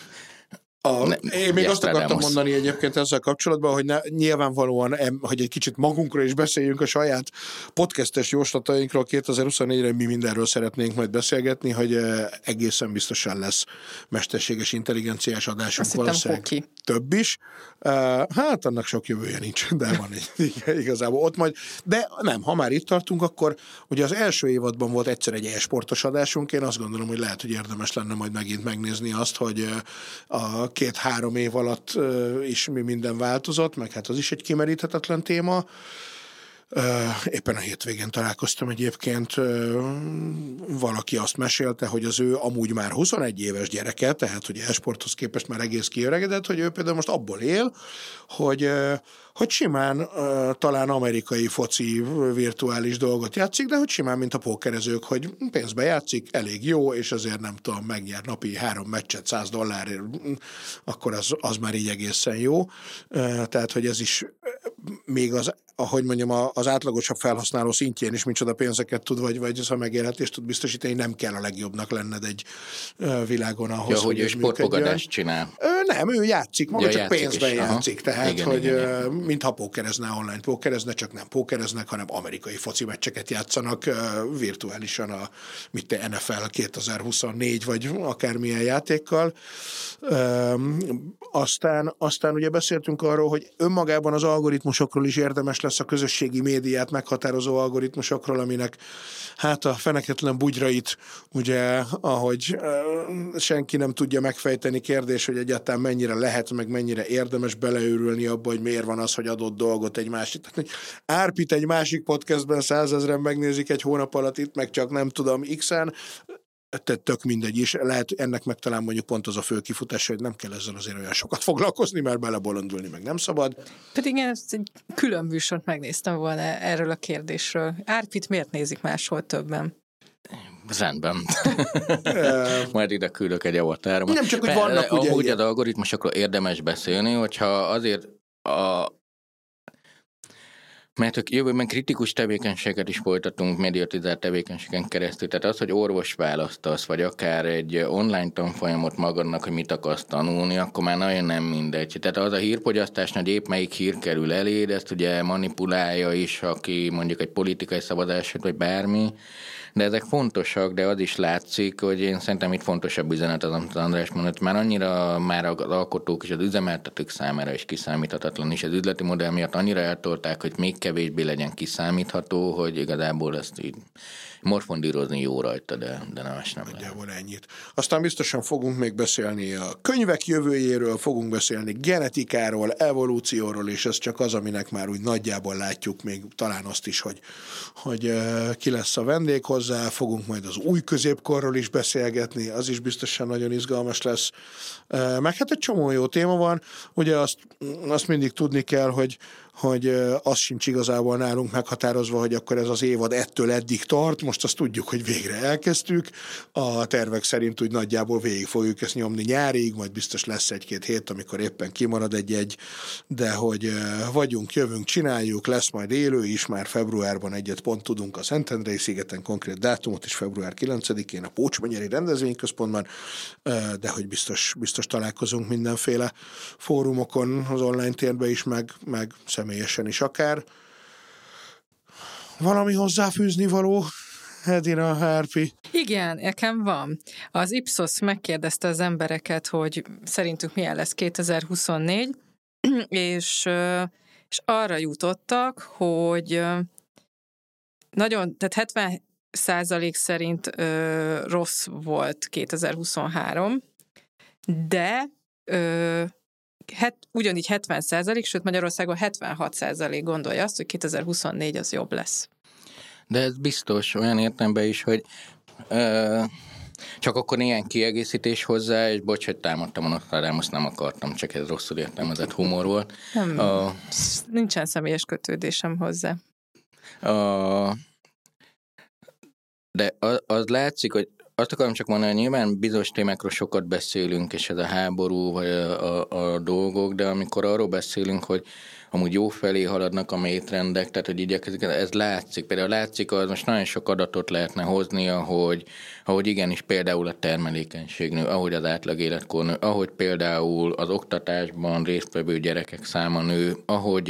Én még azt akartam mondani egyébként ezzel kapcsolatban, hogy nyilvánvalóan, hogy egy kicsit magunkról is beszéljünk a saját podcastes jóslatainkról 2024-re, mi mindenről szeretnénk majd beszélgetni, hogy egészen biztosan lesz mesterséges intelligenciás adásunk, valószínűleg több is. Hát annak sok jövője nincs, de van egy igazából ott majd. De nem, ha már itt tartunk, akkor ugye az első évadban volt egyszer egy e-sportos adásunk, én azt gondolom, hogy lehet, hogy érdemes lenne majd megint megnézni azt, hogy a 2-3 év alatt is mi minden változott, meg hát az is egy kimeríthetetlen téma. Éppen a hétvégén találkoztam egyébként, valaki azt mesélte, hogy az ő amúgy már 21 éves gyereke, tehát hogy e-sporthoz képest már egész kiöregedett, hogy ő például most abból él, hogy simán talán amerikai foci virtuális dolgot játszik, de hogy simán, mint a pókerezők, hogy pénzbe játszik, elég jó, és azért nem tudom, megnyer napi 3 meccset $100, akkor az már így egészen jó. Tehát, hogy ez is még ahogy mondjam, az átlagosabb felhasználó szintjén is micsoda pénzeket tud, vagy az a megélhetést tud biztosítani, nem kell a legjobbnak lenned egy világon ahhoz, hogy ő sportfogadást csinál. Nem, ő játszik, maga csak pénzben játszik, tehát, igen, hogy igen. mintha pókerezne, online pókerezne, csak nem pókereznek, hanem amerikai foci meccseket játszanak virtuálisan a NFL 2024, vagy akármilyen játékkal. Aztán ugye beszéltünk arról, hogy önmagában az algoritmusokról is érdemes lesz a közösségi médiát meghatározó algoritmusokról, aminek hát a feneketlen bugyrait, ugye, ahogy senki nem tudja megfejteni, kérdés, hogy egyáltalán mennyire lehet, meg mennyire érdemes beleőrülni abba, hogy miért van az, hogy adott dolgot egy másik. Árpit egy másik podcastben 100 000-en megnézik egy hónap alatt, itt meg csak nem tudom X-en, tök mindegy is. Lehet ennek meg talán mondjuk pont az a fő kifutás, hogy nem kell ezzel azért olyan sokat foglalkozni, mert belebolondulni meg nem szabad. Pedig én ezt egy külön műsort megnéztem volna erről a kérdésről. Árpit miért nézik máshol többen? Rendben. Majd ide küldök egy avatáromat. Nem csak, hogy vannak ugye... Amúgy az algoritmusokról érdemes beszélni, hogyha azért mert hogy jövőben kritikus tevékenységet is folytatunk mediatizált tevékenységen keresztül. Tehát az, hogy orvos választasz, vagy akár egy online tanfolyamot magadnak, hogy mit akarsz tanulni, akkor már nagyon nem mindegy. Tehát az a hírfogyasztásnál, hogy épp melyik hír kerül eléd, ezt ugye manipulálja is, aki mondjuk egy politikai szavazásot, vagy bármi. De ezek fontosak, de az is látszik, hogy én szerintem itt fontosabb üzenet az, amit András mondott, már annyira már az alkotók és az üzemeltetők számára is kiszámíthatatlan, és az üzleti modell miatt annyira eltolták, hogy még kevésbé legyen kiszámítható, hogy igazából ezt így morfondírozni jó rajta, de más nem lehet. Ennyit. Aztán biztosan fogunk még beszélni a könyvek jövőjéről, fogunk beszélni genetikáról, evolúcióról, és ez csak az, aminek már úgy nagyjából látjuk még talán azt is, hogy ki lesz a vendég hozzá, fogunk majd az új középkorról is beszélgetni, az is biztosan nagyon izgalmas lesz. Meg hát egy csomó jó téma van, ugye azt mindig tudni kell, hogy hogy az sincs igazából nálunk meghatározva, hogy akkor ez az évad ettől eddig tart, most azt tudjuk, hogy végre elkezdtük, a tervek szerint úgy nagyjából végig fogjuk ezt nyomni nyárig, majd biztos lesz egy-két hét, amikor éppen kimarad egy-egy, de hogy vagyunk, jövünk, csináljuk, lesz majd élő is, már februárban egyet pont tudunk a Szentendrei szigeten, konkrét dátumot is február 9-én a Pócsmegyeri Rendezvényközpontban, de hogy biztos találkozunk mindenféle fórumokon, az online térben is, meg személyesen is akár. Valami hozzáfűzni való, Edina, Hárpi? Igen, nekem van. Az Ipsos megkérdezte az embereket, hogy szerintük milyen lesz 2024, és arra jutottak, hogy tehát 70% szerint rossz volt 2023, de ugyanígy 70%, sőt Magyarországon 76% gondolja azt, hogy 2024 az jobb lesz. De ez biztos olyan értelemben is, hogy csak akkor ilyen kiegészítés hozzá, és bocs, hogy támadtam a Nostradamus, nem akartam, csak ez rosszul értelmezett humor volt. Nem, nincsen személyes kötődésem hozzá. De az látszik, hogy azt akarom csak mondani, hogy nyilván bizonyos témákról sokat beszélünk, és ez a háború, vagy a dolgok, de amikor arról beszélünk, hogy amúgy jó felé haladnak a mélytrendek, tehát hogy igyekezik, ez látszik. Például látszik, az most nagyon sok adatot lehetne hozni, ahogy igenis például a termelékenység nő, ahogy az átlag életkor nő, ahogy például az oktatásban résztvevő gyerekek száma nő, ahogy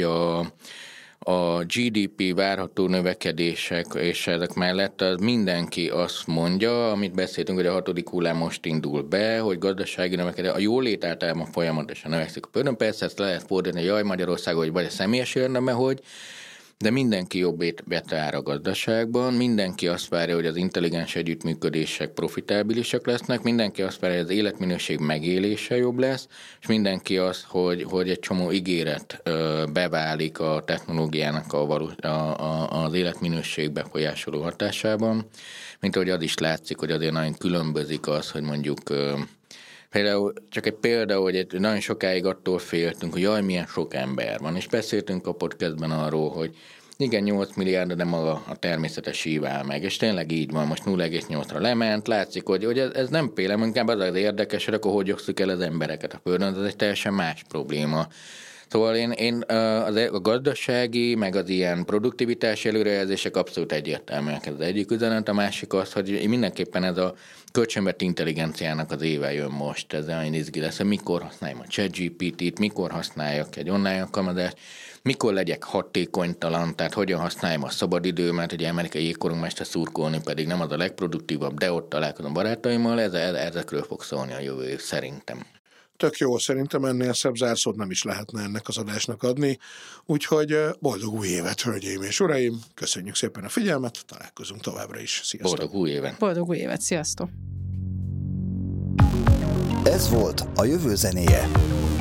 a GDP várható növekedések és ezek mellett az mindenki azt mondja, amit beszéltünk, hogy a 6. hullám most indul be, hogy gazdasági növekedés, a jólét általában folyamatosan növekszik a földön. Persze ezt lehet fordítani, hogy jaj, Magyarországon, vagy a személyes érdemben, hogy de mindenki jobb betár a gazdaságban, mindenki azt várja, hogy az intelligens együttműködések profitábilisak lesznek, mindenki azt várja, hogy az életminőség megélése jobb lesz, és mindenki azt, hogy egy csomó ígéret beválik a technológiának az életminőség befolyásoló hatásában, mint ahogy az is látszik, hogy azért nagyon különbözik az, hogy mondjuk például csak egy példa, hogy nagyon sokáig attól féltünk, hogy jaj, milyen sok ember van, és beszéltünk a podcastben arról, hogy igen, 8 milliárd, de maga a természetes ív áll meg, és tényleg így van, most 0,8-ra lement, látszik, hogy ez nem pélem, inkább az érdekes, hogy akkor hogy osszuk el az embereket a földön, ez egy teljesen más probléma. Szóval én a gazdasági, meg az ilyen produktivitási előrejelzések abszolút egyértelműek, ez az egyik üzenet, a másik az, hogy mindenképpen ez a kölcsönvett intelligenciának az éve jön most, ez olyan izgi lesz, hogy mikor használjam a ChatGPT-t, mikor használjak egy online alkalmazást, mikor legyek hatékonytalan, tehát hogyan használjam a szabadidőmet, hogy amerikai jégkorongmester szurkolni pedig nem az a legproduktívabb, de ott találkozom barátaimmal, ezekről fog szólni a jövő év szerintem. Tök jó, szerintem ennél szebb zárszót nem is lehetne ennek az adásnak adni, úgyhogy boldog új évet, hölgyeim és uraim, köszönjük szépen a figyelmet, találkozunk továbbra is, sziasztok! Boldog új évet! Boldog új évet, sziasztok! Ez volt a jövő zenéje.